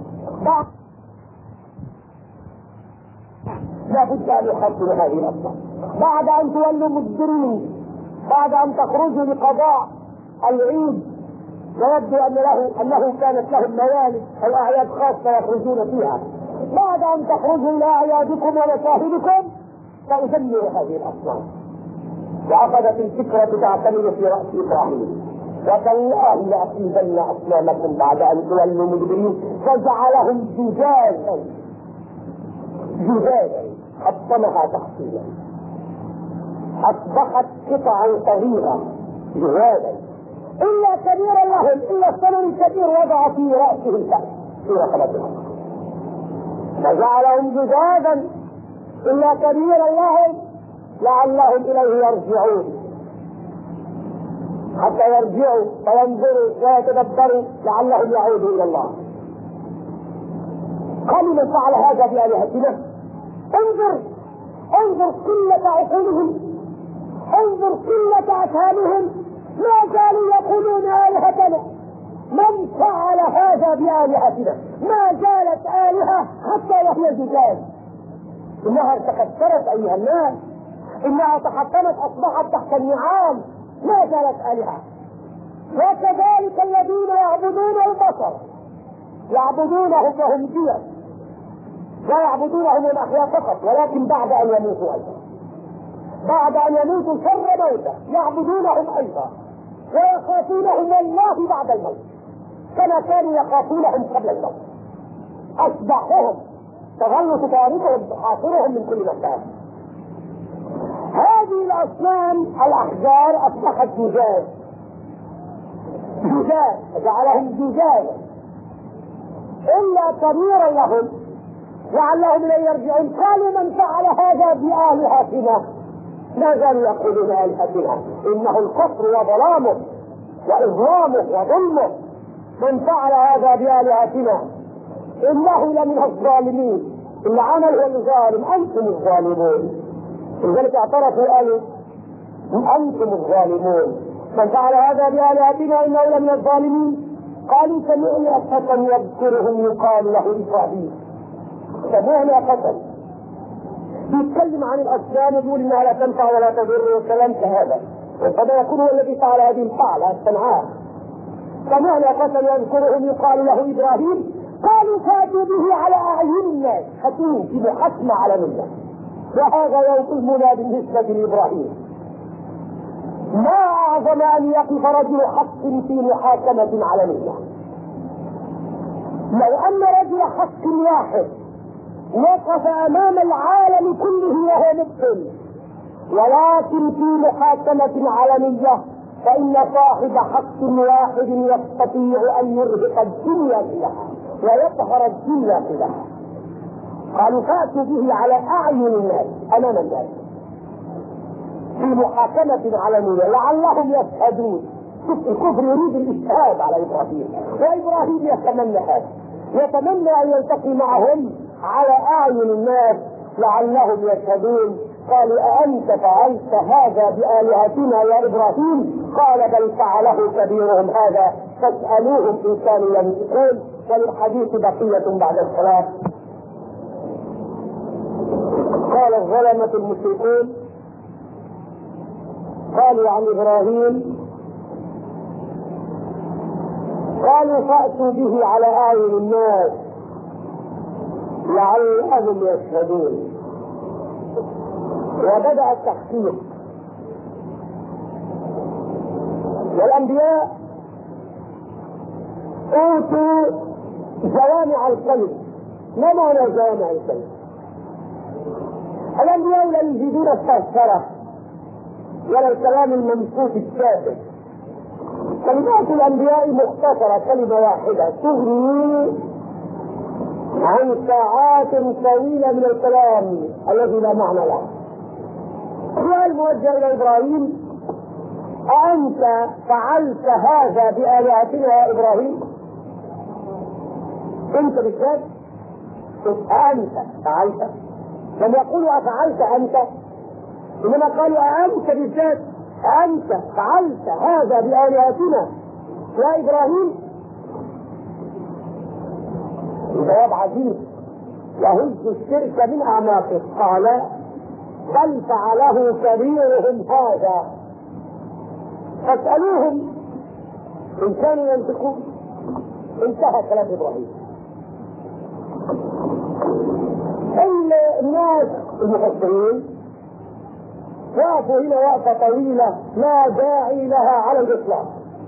لا بد أن يحصل هذه الأصنام بعد أن تولوا مدبرين، بعد أن تخرجوا لقضاء العيد. ويبدو أن له أنه كانت لهم موالد أو أعياد خاصة يخرجون فيها. بعد أن تخرجوا إلى أعيادكم ومشاهدكم فأدمر هذه الأصنام. وأخذت الفكرة تعتمد في رأس إبراهيم، وتالله لأكيدن أصنامكم بعد أن تولوا مدبرين، فجعلهم جزازا جزازا حطمها تحصيلا، أصبحت قطعا صغيرة جزازا، إلا كبيرا لهم، إلا الصنم الكبير وضع في رأسه الكأس في رقبته، فجعلهم جزازا إلا كبيرا لهم لعلهم إليه يرجعون، حتى يرجعوا فينظروا ويتدبروا لعلهم يعودوا إلى الله. قال من فعل هذا بآلهتنا؟ انظر انظر قلة عقولهم، انظر قلة أفهامهم، ما زالوا يقولون آلهتنا. من فعل هذا بآلهتنا؟ ما زالت آلهة حتى وهي جزاز. إنها تكسرت أيها الناس، إنها تحطمت أصبحت تحت النعام، ما زالت آلهة. وكذلك الذين يعبدون البشر يعبدونهم وهم جياد، لا يعبدونهم الأحياء فقط ولكن بعد أن يموتوا أيضا، بعد أن يموتوا شر موتة يعبدونهم أيضا ويخافونهم والله بعد الموت كما كانوا يخافونهم قبل الموت. أصبحهم تغلط تاريخهم تحاصرهم من كل مكان. هذا هذه الأصنام الأحجار أصبحت جزاز جزاز جعلهم جزازا إلا كبيرا لهم لعلهم لا يرجعون. قالوا من فعل هذا بآلهتنا؟ لا زالوا يقولون آلهتنا، إنه الكفر وظلامه وإظلامه وظلمه. من فعل هذا بآلهتنا إنه لمن الظالمين، العمل هو الظالم، أنتم الظالمون. لذلك اعترفوا قالوا أنتم الظالمون. من فعل هذا بآلهتنا إنه لمن الظالمين. قالوا سمعنا فتى يذكرهم يقال له إبراهيم. سمعنا فتى بيتكلم عن الأصنام يقول إنها لا تنفع ولا تضر والكلام كهذا، فما يكون هو الذي فعل هذه الفعلة الصنعاء. سمعنا فتى يذكرهم يقال له إبراهيم. قالوا فاتوا به على أعين الناس، حتوه في محاكمة على الناس. وهذا يوقفنا بالنسبة لإبراهيم. ما أعظم أن يقف رجل حق في محاكمة علنية. لو أن رجل حق واحد وقف أمام العالم كله وهو مبطل، ولكن في محاكمة علنية فإن صاحب حق واحد يستطيع أن يرهق الدنيا كلها ويقهر الدنيا كلها. قالوا فاتوا به على أعين الناس أمام الناس في محاكمة علنية لعلهم يشهدون. الكفر يريد الإشهاد على إبراهيم، وإبراهيم يتمنى هذا، يتمنى أن يلتقي معهم على أعين الناس لعلهم يشهدون. قالوا أأنت فعلت هذا بآلهتنا يا إبراهيم؟ قال بل فعله كبيرهم هذا فاسألوهم إن كانوا ينطقون. وللحديث بقية بعد الصلاة. قال الظلمة المشركون قالوا عن إبراهيم قالوا فأتوا به على أعين الناس لعلهم يشهدون. وبدأ التحقيق. والأنبياء أوتوا جوامع الكلم. ما معنى جوامع الكلم؟ الأنبياء لا يجدون الثرثرة ولا الكلام المنفوذ التافه. كلمات الأنبياء مختصرة، كلمة واحدة تغني عن ساعات طويلة من الكلام الذي لا معنى له. السؤال موجه إلى إبراهيم: أأنت فعلت هذا بآلهتنا يا إبراهيم؟ أنت بالذات أأنت فعلت، لم يقولوا أفعلت أنت، إنما قالوا أأنت بالذات، أأنت فعلت هذا بآلهتنا يا إبراهيم؟ الجواب عجيب يهز الشرك من أعماقه. قال بل فعله كبيرهم هذا فاسألوهم إن كانوا ينطقون. انتهى كلام إبراهيم. الناس المفسرين وقفوا هنا وقفة طويلة لا داعي لها على الإطلاق.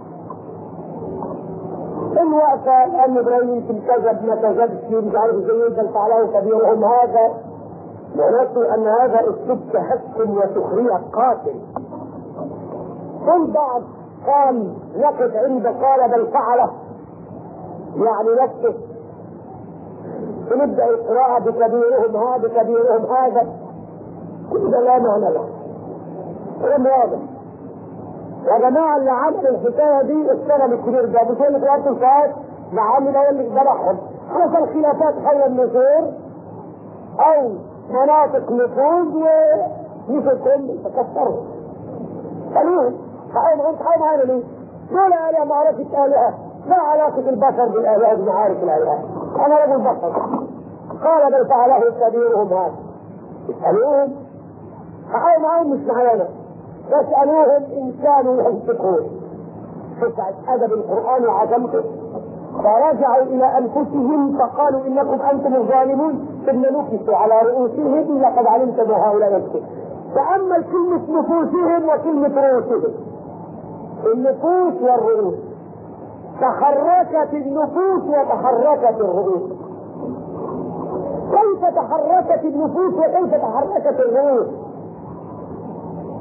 الوقفة أن إبراهيم يمكن كذب ما كذبش مش عارف ازاي بل فعله كبيرهم هذا، معناته أن هذا أسلوب تهكم وسخرية قاتل. البعض قال نقف عند قال بل فعله يعني نفسه، ونبدأ القراءة بكبيرهم هذا كبيرهم هذا، كل ده لا معنى له. كلام واضح يا جماعة. اللي عمل الحكاية دي اشتغل الكبير ده مش اللي في وقت الفات، ده عامل هو اللي ذبحهم. حصل خلافات حول النشور أو مناطق نفوذ ومسكهم تكسروا. قالوا تعالوا تعالوا معانا ليه؟ دول آلهة معرفة آلهة، ما علاقة البشر بالآلهة بمعارف الآلهة؟ أنا رجل بشر. قال بل فعله كبيرهم هذا. اسألوهم، تعالوا معاهم مش معانا، فاسألوهم إن كانوا ينطقون. فسعة أدب القرآن وعظمته. فرجعوا إلى أنفسهم فقالوا إنكم أنتم الظالمون، ثم نكسوا على رؤوسهم لقد علمتم هؤلاء ينطقون. تأمل كلمة نفوسهم وكلمة رؤوسهم. النفوس والرؤوس، تحركت النفوس وتحركت الرؤوس. كيف تحركت النفوس وكيف تحركت الرؤوس؟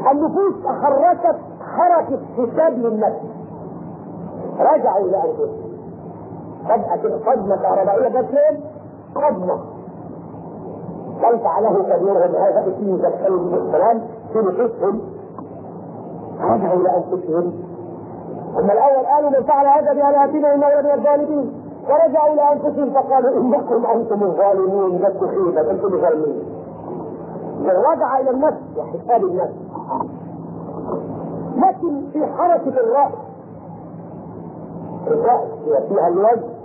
النفوس تحركت حركة حساب للنفس، رجعوا إلى أنفسهم. فجأة كده صدمة كهربائية جت لهم، صدمة بل فعله كبيرهم هذا اسمه زكريا السلام في نفوسهم، رجعوا إلى أنفسهم. أما الأول قالوا من فعل هذا بآلهتنا إنه لمن الظالمين، ورجعوا إلى أنفسهم فقالوا إنكم أنتم الظالمون لستم خيبة أنتم الظالمين. الرجعة إلى النفس وحساب النفس. لكن في حركة الرأس، الرأس وفيها الوجه،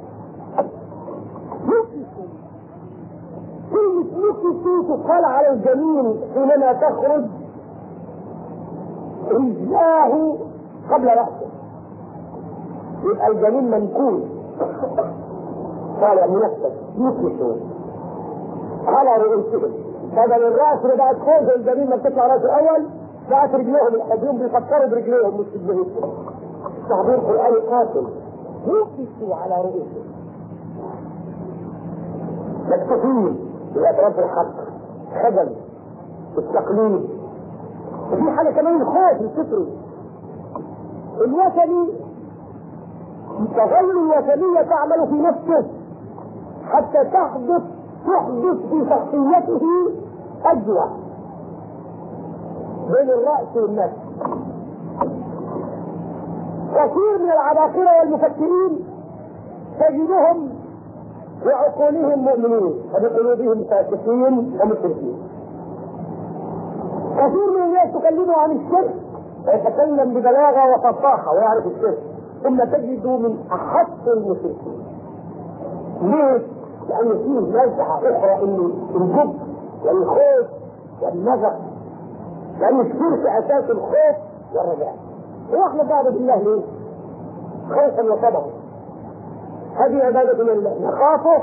كلمة نكسوا تقال على الجميل حينما تخرج رجلاه قبل رأسه، يبقى الجميل منكوس، قال منفس نكسوا على رؤوسهم. هذا الرأس اللي بقت فوق الجميل ما بتطلع رأسه الأول، بقت رجليهم الحجوم بيفكروا برجليهم مش برجليهم. تعبير قرآني قاتل، نكسوا على رؤوسهم مكتوفين بأطراف الحق، خجل، التقليد. وفي حاجة كمان الخوف الفطري الوثني، تغير الوثنية تعمل في نفسه حتى تحدث تحدث في شخصيته فجوة بين الرأس والنفس. كثير من العباقرة والمفكرين تجدهم بعقولهم مؤمنين وبقلوبهم فاسقين ومشركين. كثير من الناس تكلموا عن الشرك ويتكلم ببلاغه وفصاحه ويعرف الشرك، ثم تجد من احق المشركين. ليه؟ لان فيه نزعه اخرى ان الجبن والخوف والنزع، لان الشرك اساس الخوف والرجاء. واحنا نعبد الله ليه؟ خوفا وطبعا. هذه عبادة لله، نخافه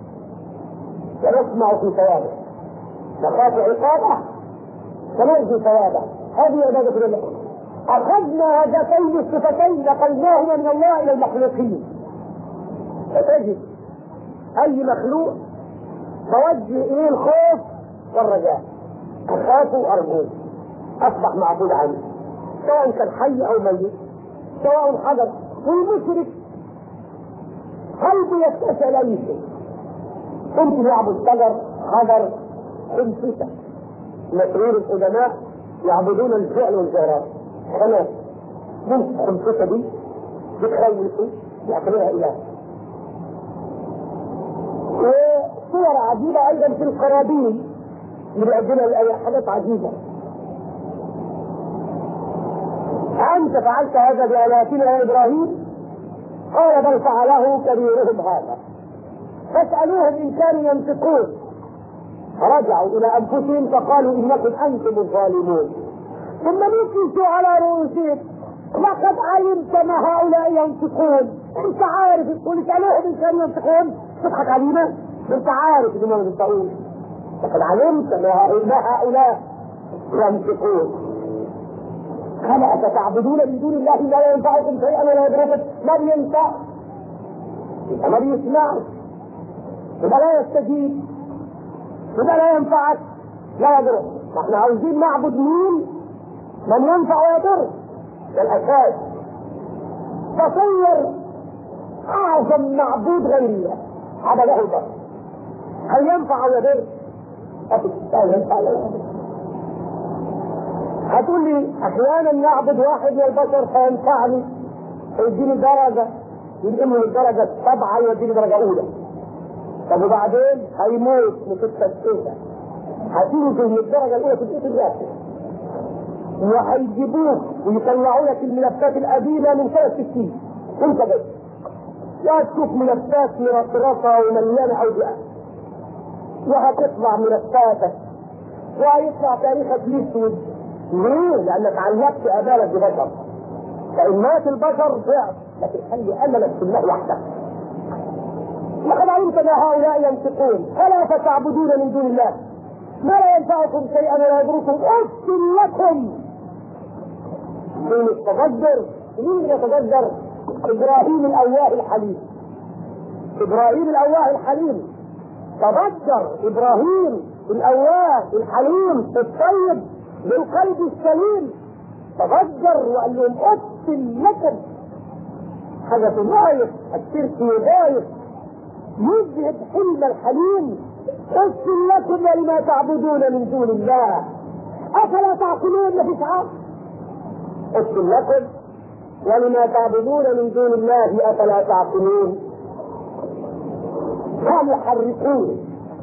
ونسمع في ثوابه، نخاف عقابه ونرجو ثوابه، هذه عبادة لله. أخذنا هذين الصفتين نقلناهما من الله إلى المخلوقين، فتجد أي مخلوق توجه إليه الخوف والرجاء، أخاف وأرجوه، أصبح معبود عنه، سواء كان حي أو ميت، سواء حجر. والمشرك قلبه يتسع لأي شيء، ممكن يعبد شجر، حجر، خنفسة. مسرور القدماء يعبدون الفعل والجرار، خلاص ممكن الخنفسة دي بتخيلوا يعتبرها إله. وصور عجيبة أيضا في القرابين اللي بيقدمها الآية، حاجات عجيبة. أنت فعلت هذا بآلهتنا يا إبراهيم؟ قال بل فعله كبيرهم هذا فاسألوهم إن كانوا ينطقون. فرجعوا إلى أنفسهم فقالوا إنكم أنتم الظالمون. ثم نكسوا على رؤوسهم لقد علمت ما هؤلاء ينطقون. أنت عارف، تقول اسألوهم إن كانوا ينطقون، تضحك علينا؟ أنت عارف بما ينطقون، لقد علمت ما هؤلاء ينطقون. قال أفتعبدون من دون الله ما لا ينفعكم شيئا ولا يضركم؟ ما بينفع، ما بيسمعك، يبقى لا يستجيب، يبقى لا ينفعك لا يضرك. احنا عاوزين نعبد مين؟ من ينفع ويضر، ده الأساس. تصور أعظم معبود غير الله عبده البشر، هل ينفع ويضر؟ ينفع ولا يضر؟ هتقول لي احيانا نعبد واحد من البشر فينفعني ويديني درجه، ينقله للدرجه السبعه ويديني درجه اولى. طب وبعدين هيموت من التسكيته، هتنزل من الدرجه الاولى في البيت الراسي، وهيجيبوك ويطلعوا لك الملفات القديمه من سنه ستين وانت بس، لا تشوف ملفات مرطرطه ومليانه اوجاع، وهتطلع ملفاتك وهيطلع تاريخك الاسود. ليه؟ لأنك علقت أمالك ببشر، فإن مات البشر ضعف، لكن خلي أملك في الله وحدك. لقد علمت ما هؤلاء ينطقون فلا فتعبدون من دون الله ما لا ينفعكم شيئا ولا يضركم أف لكم. مين يتفجر؟ مين يتفجر؟ إبراهيم الأواه الحليم. إبراهيم الأواه الحليم تفجر، إبراهيم الأواه الحليم الطيب بالقلب السليم تفجر وقال لهم اقسم لكم. حاجه تضايق الشرك، يضايق يذهب حلم الحليم. اقسم لكم ولما تعبدون من دون الله افلا تعقلون. مفيش عقل. اقسم لكم ولما تعبدون من دون الله افلا تعقلون. كانوا يحرقون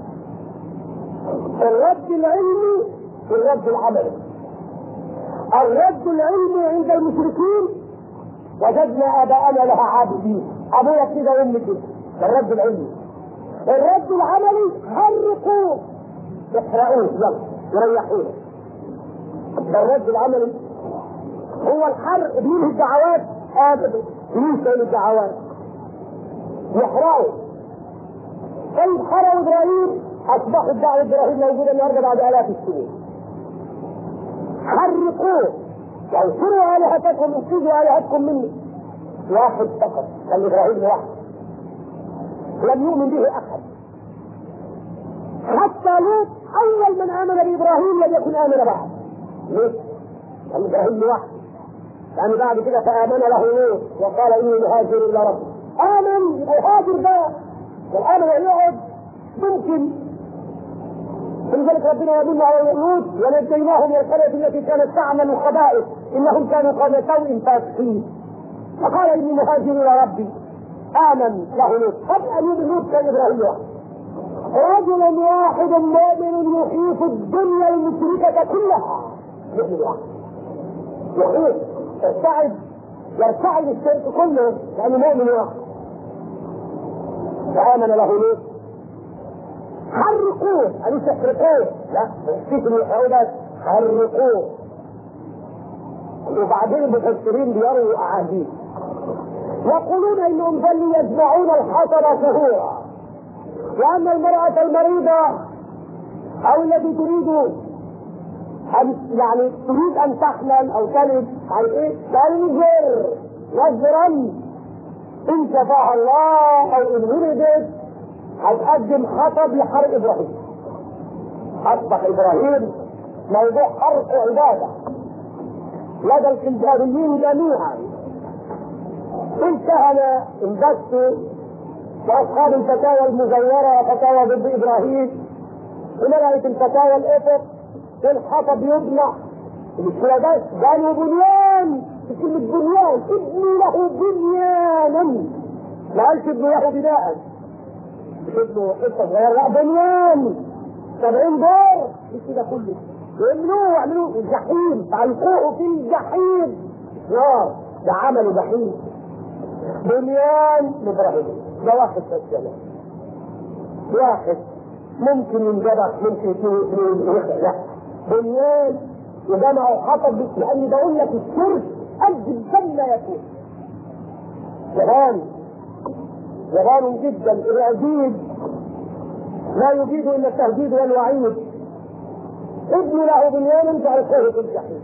الرد العلمي في الرد العملي. الرد العلمي عند المشركين وجدنا اباءنا لها عابدين، ابويا كده وامي كده، الرد العلمي. الرد العملي حرقوه احرقوه يلا وريحوه. الرد العملي هو الحرق بين الدعوات. ابدا بين الدعوات يحرقوا. طيب حرقوا ابراهيم، اصبحت دعوه ابراهيم موجوده النهارده بعد الاف السنين. حرقوه وانصروا الهتكم انقذوا الهتكم منه. واحد فقط كان ابراهيم واحد لم يؤمن به احد. حتى لوط اول من امن بابراهيم لم يكن امن بعد. ليه؟ كان ابراهيم واحد. يعني بعد كده فامن له لوط وقال اني مهاجر الى ربي. امن يبقى يهاجر بقى والامن يقعد ممكن. لذلك ربنا يقول على لوط ونجيناهم من القريه التي كانت تعمل الخبائث انهم كانوا قوم سوء فاسقين فقال اني مهاجر الى ربي. امن له لوط. قبل ان يؤمن لوط كان ابراهيم واحد. رجل واحد مؤمن يحيط الدنيا المشركه كلها. مؤمن واحد يحيط يرتعد يرتعد الشرك كله لانه مؤمن واحد. فامن له لوط. حرقوه قالوا تحرقوه، لا تفتكروا الحوضات حرقوه. وبعدين المفسرين بيروا احاديث يقولون انهم ظلوا يجمعون الحطب شهورا، وان المرأة المريضة او التي تريد ان يعني تريد ان تحمل او تلد عن ايه تنذر نذرا ان شفاها الله او ان ولدت هتقدم حطب لحرق ابراهيم. اصبح ابراهيم موضوع حرق عباده لدى الكنداريين جميعا. الكهنه انبثوا واصحاب الفتاوى المزوره فتاوى ضد ابراهيم وملأت الفتاوى الافق والحطب يبنى. مش كده بس، بنوا بنيان. كلمه بنيان ابني له بنيانا، ما قالش ابني له بناء مش ابنه حته صغيره، لا بنيان سبعين دور مش كده كله. يعملوه يعملوه الجحيم تعلقوه في الجحيم نار. ده عملوا جحيم بنيان لابراهيم. ده واحد بس واحد ممكن ينجبح ممكن يكون لا بنيان وجمعوا حطب. لاني بقول لك الشرك قد الجنه يكون جبان جبان جدا. العديد لا يجيد الا التهديد والوعيد. ابن له بنيان تعرفوه في الجحيم.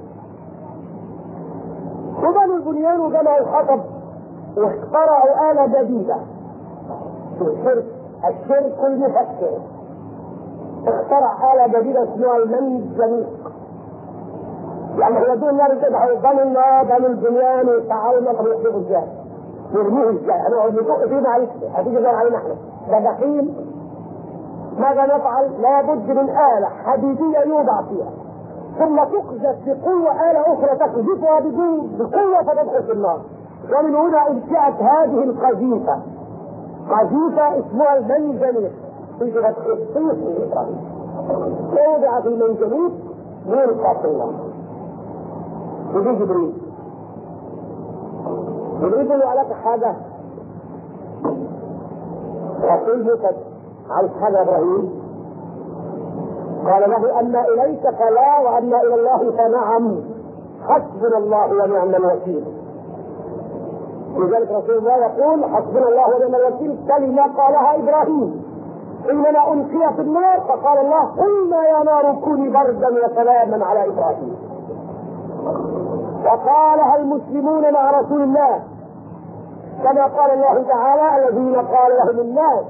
وبنوا البنيان وجمعوا الحطب واخترعوا آلة جديدة في الشرك. الشرك المفكر اخترع آلة جديدة اسمها المنجنيق. يعني هو دول النار تدعوا بنوا النار بنوا البنيان ويسعوا لنا طب يحبوا ازاي؟ يرموه ازاي؟ هنقعد نفوق فيه معلش هتيجي تدور علينا احنا. ده جحيم. ماذا نفعل؟ لابد من آلة حديدية يوضع فيها ثم تقذف بقوة آلة أخرى تقذفها بقوة فتدخل في النار. ومن هنا انشأت هذه القذيفة. قذيفة اسمها المنجنيق. تجد خصيص إبراهيم توضع في المنجنيق يلقى في النار. ودي جبريل. جبريل يقول لك حاجة رسول موسى عايز حاجة ابراهيم قال له اما اليك فلا واما الى الله فنعم حسبنا الله ونعم الوكيل. لذلك رسول الله يقول حسبنا الله ونعم الوكيل كلمة قالها ابراهيم حينما القي في النار فقال الله قلنا يا نار كوني بردا وسلاما على ابراهيم. وقالها المسلمون مع رسول الله كما قال الله تعالى الذين قال لهم الناس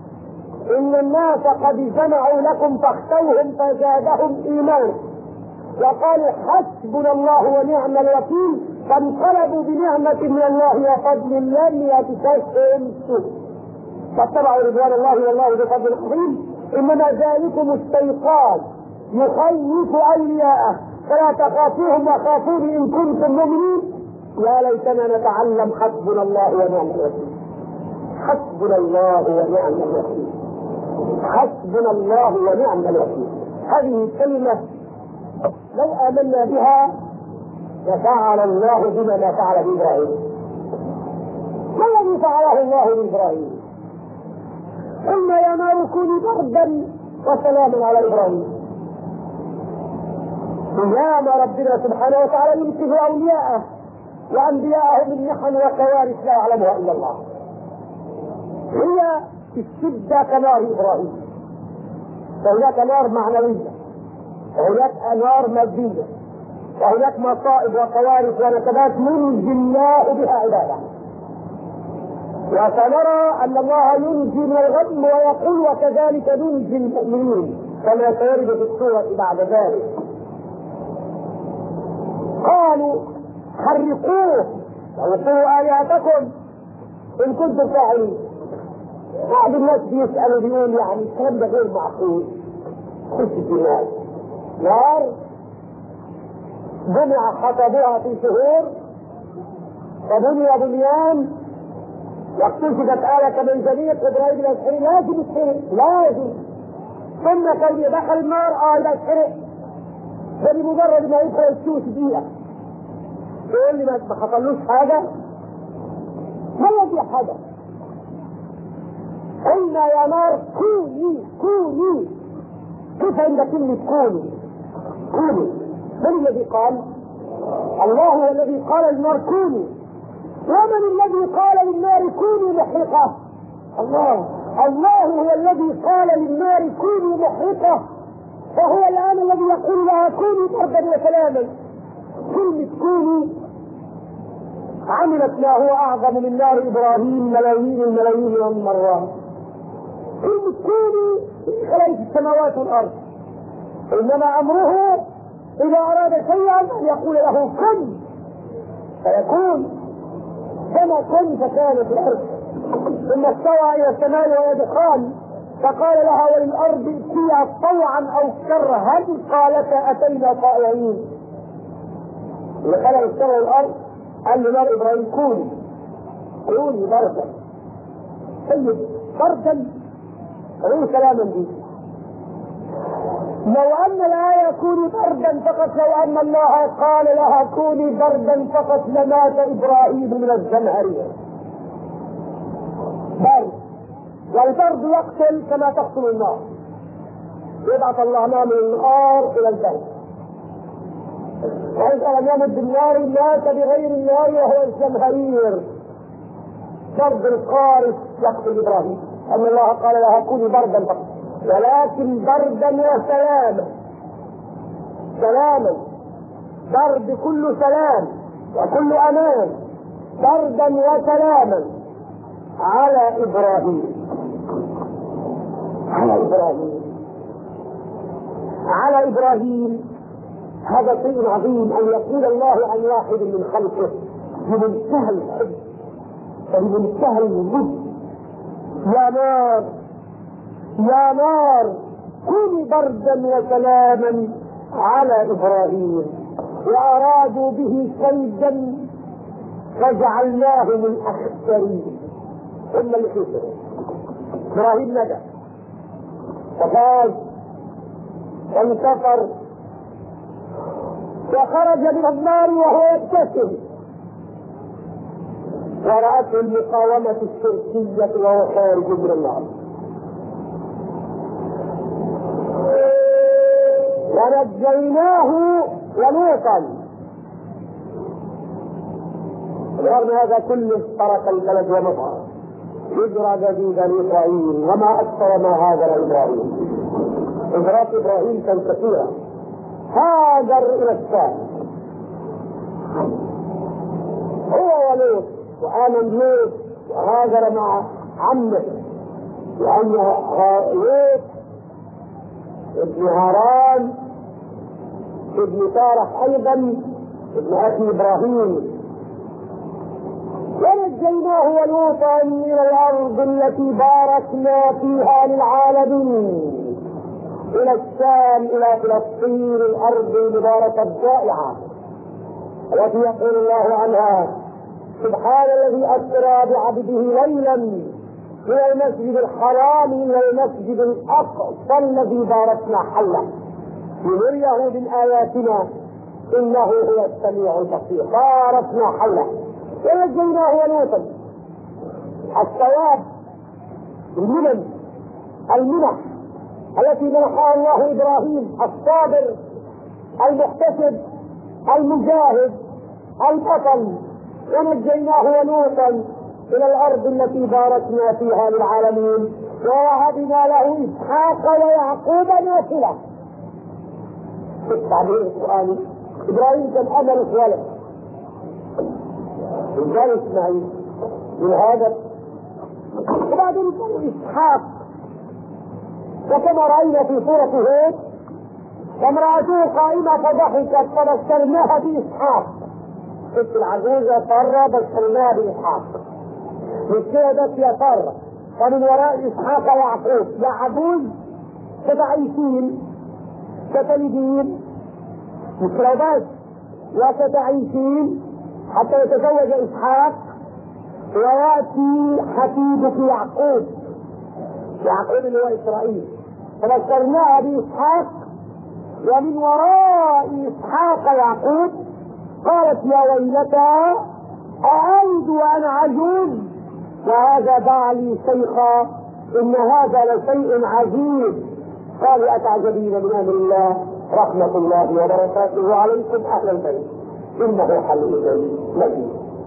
ان الناس قد جمعوا لكم فاخشوهم فزادهم ايمانا وقالوا حسبنا الله ونعم الوكيل، فانقلبوا بنعمة من الله وفضل لم يتكفهم سوء فاتبعوا رضوان الله والله بفضل عظيم. انما ذلكم الشيطان يخوف اولياءه فلا تخافوهم وخافوني ان كنتم مؤمنين. يا ليتنا نتعلم حسبنا الله ونعم الوكيل. حسبنا الله ونعم الوكيل. حسبنا الله ونعم الوكيل. هذه كلمة لو آمنا بها لفعل الله بنا ما فعل بإبراهيم. ما الذي فعله الله بإبراهيم؟ قلنا يا نار كوني بردا وسلاما على إبراهيم. نعم ربنا سبحانه وتعالى يمسك أولياءه وأنبياءه من محن وكوارث لا يعلمها إلا الله. هي الشدة كنار إبراهيم، فهناك نار معنوية وهناك نار مادية وهناك مصائب وكوارث ونكبات ينجي الله بها عباده. وسنرى أن الله ينجي من الغم ويقول وكذلك ننجي المؤمنين كما سيرد في السورة بعد ذلك. قالوا حرقوه ووقوا آلهتكم إن كنتم فاعلين. بعض الناس بيسألوا بيقول يعني الكلام ده غير معقول. خش الدماغ نار جمع حطبوها في شهور فبني بنيان واكتشفت آلة كمنجنيق إبراهيم الأسحري لازم يتحرق لازم. ثم كان يدخل النار اه يبقى يتحرق فبمجرد ما يدخل السوس دقيقة يقول لي ما حصلوش حاجة. ما الذي حدث؟ قلنا يا نار كوني كوني. كيف عند كلمة كوني؟ كوني من الذي قال؟ الله هو الذي قال للنار كوني. ومن الذي قال للنار كوني محرقة؟ الله. الله هو الذي قال للنار كوني محرقة، فهو الآن الذي يقول لها كوني بردا وسلاما. كلمة كوني عملت ما هو أعظم من نار إبراهيم ملايين الملايين من المرات. كلمة كوني خلقت السماوات والأرض، إنما أمره إذا أراد شيئا أن يقول له كن فيكون. كما كن فكانت الأرض. ثم استوى إلى السماء وهي دخان فقال لها وللأرض ائتيا طوعا أو كرها قالتا أتينا طائعين. لخلق السماء والأرض قال لنار إبراهيم كوني كوني بردا. طيب بردا قولوا سلاما به. لو أن الآية كوني بردا فقط، لو أن الله قال لها كوني بردا فقط لمات إبراهيم من الزمهرية. برد والبرد يقتل كما تقتل النار. يبعث الله نار من النار إلى البرد، وإذا لم يمت بالنار مات بغير النار وهو الزمهرير. برد القارس يقتل إبراهيم، أن الله قال لها كوني بردا فقط، ولكن بردا وسلاما. سلاما برد كل سلام وكل امان. بردا وسلاما على ابراهيم على ابراهيم على ابراهيم. هذا شيء عظيم ان يقول الله عن واحد من خلقه بمنتهى الحب وبمنتهى الود يا نار يا نار كوني بردا وسلاما على ابراهيم. وارادوا به كيدا فجعلناه من اخسرين. ثم اللي خسروا. ابراهيم نجا وفاز وانتصر وخرج من النار وهو يبتسم، ورأته المقاومة الشركية وهو خارج من النار. ونجيناه ولوطا. رغم هذا كله ترك البلد ومضى هجرة جديدة لإسرائيل. وما أكثر ما هاجر إبراهيم. هجرات إبراهيم كانت كثيرة. هاجر إلى الشام هو ولوط، وآمن لوط وهاجر مع عمه، لأن لوط ابن هاران ابن تارح أيضا ابن أخي إبراهيم. ونجيناه ولوطا من الأرض التي باركنا فيها للعالمين إلى الشام إلى فلسطين الأرض المباركة الجائعة التي يقول الله عنها: سبحان الذي أسرى بعبده ليلا من المسجد الحرام إلى المسجد الأقصى الذي باركنا حوله لنريه من آياتنا إنه هو السميع البصير. باركنا حوله ونجيناه ولوطا. الثواب المنن المنح التي منحها الله إبراهيم الصابر المحتسب المجاهد البطل. ونجيناه ولوطا إلى الأرض التي باركنا فيها للعالمين ووهبنا له إسحاق ويعقوب نافلة. في التعبير القرآني إبراهيم كان أمل ولد رجال إسماعيل من هذا، وبعدين كان إسحاق. وكما رأينا في سورة هود امرأته قائمة فضحكت فبشرناها بإسحاق. ست العجوزة فرة بشرناها بإسحاق. مش كده بس يا فرة، فمن وراء إسحاق يعقوب. يا عجوز ستعيشين ستلدين مش بس وستعيشين حتى يتزوج إسحاق ويأتي حفيدك يعقوب. يعقوب اللي هو إسرائيل. فبشرناها بإسحاق ومن وراء إسحاق يعقوب. قالت يا ويلتى أألد وأنا عجوز وهذا بعلي شيخا إن هذا لشيء عجيب. قالوا أتعجبين من أمر الله رحمة الله وبركاته عليكم أهل البيت إنه حليم مجيد.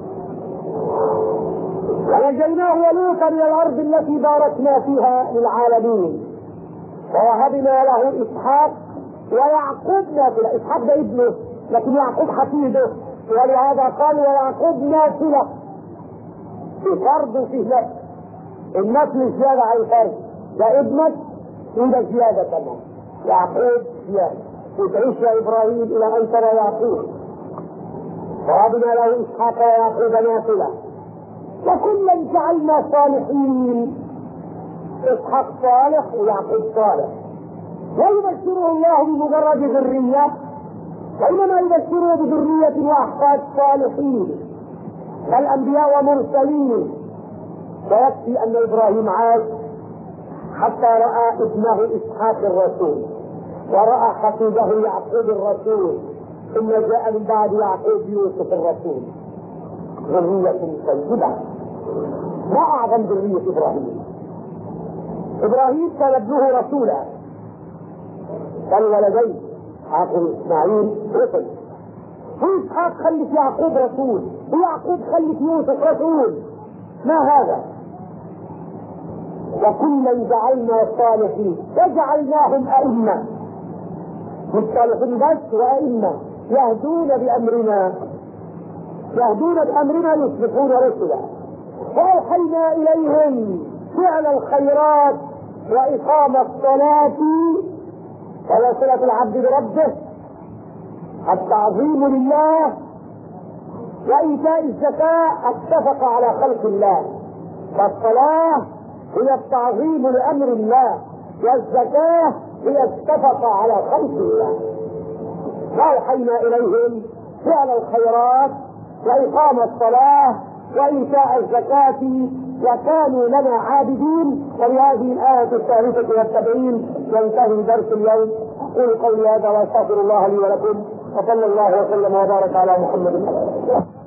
ونجيناه ولوطا إلى الأرض التي باركنا فيها للعالمين ووهبنا له إسحاق ويعقوب نافلة. إسحاق ده ابنه لكن يعقوب حفيده، ولهذا قال ويعقوب نافلة. في فرض وفيه نفل. النفل زيادة على الفرض. ده ابنك وده زيادة كمان. يعقوب زيادة. وتعيش يا إبراهيم إلى أن ترى يعقوب. ووهبنا له إسحاق ويعقوب نافلة وكلا جعلنا صالحين. إسحاق صالح ويعقوب صالح. ويبشره الله بمجرد ذرية، وإنما يبشره بذرية وأحفاد صالحين كالأنبياء ومرسلين. ويكفي أن إبراهيم عاش حتى رأى ابنه إسحاق الرسول ورأى حفيده يعقوب الرسول، ثم جاء من بعد يعقوب يوسف الرسول. ذرية طيبة. ما أعظم ذرية إبراهيم. إبراهيم كان ابنه رسولا، كان ولدين إسحاق وإسماعيل رسل. وإسحاق خلف يعقوب رسول، ويعقوب خلف يوسف رسول. ما هذا؟ وكلا جعلنا صالحين وجعلناهم أئمة. مش صالحين بس وأئمة يهدون بأمرنا يهدون بأمرنا يصبحون رسلا. وأوحينا إليهم فعل الخيرات وإقام الصلاة ولا صلة العبد بربه، التعظيم لله، وإيتاء الزكاة اتفق على خلق الله. فالصلاة هي التعظيم لأمر الله، والزكاة هي اتفق على خلق الله. وأوحينا إليهم فعل الخيرات وإقام الصلاة وإيتاء الزكاة وكانوا لنا عابدين. ولهذه الآية الثالثة والسبعين ينتهي درس اليوم. أقول قولي هذا وأستغفر الله لي ولكم، وصلى الله وسلم وبارك على محمد.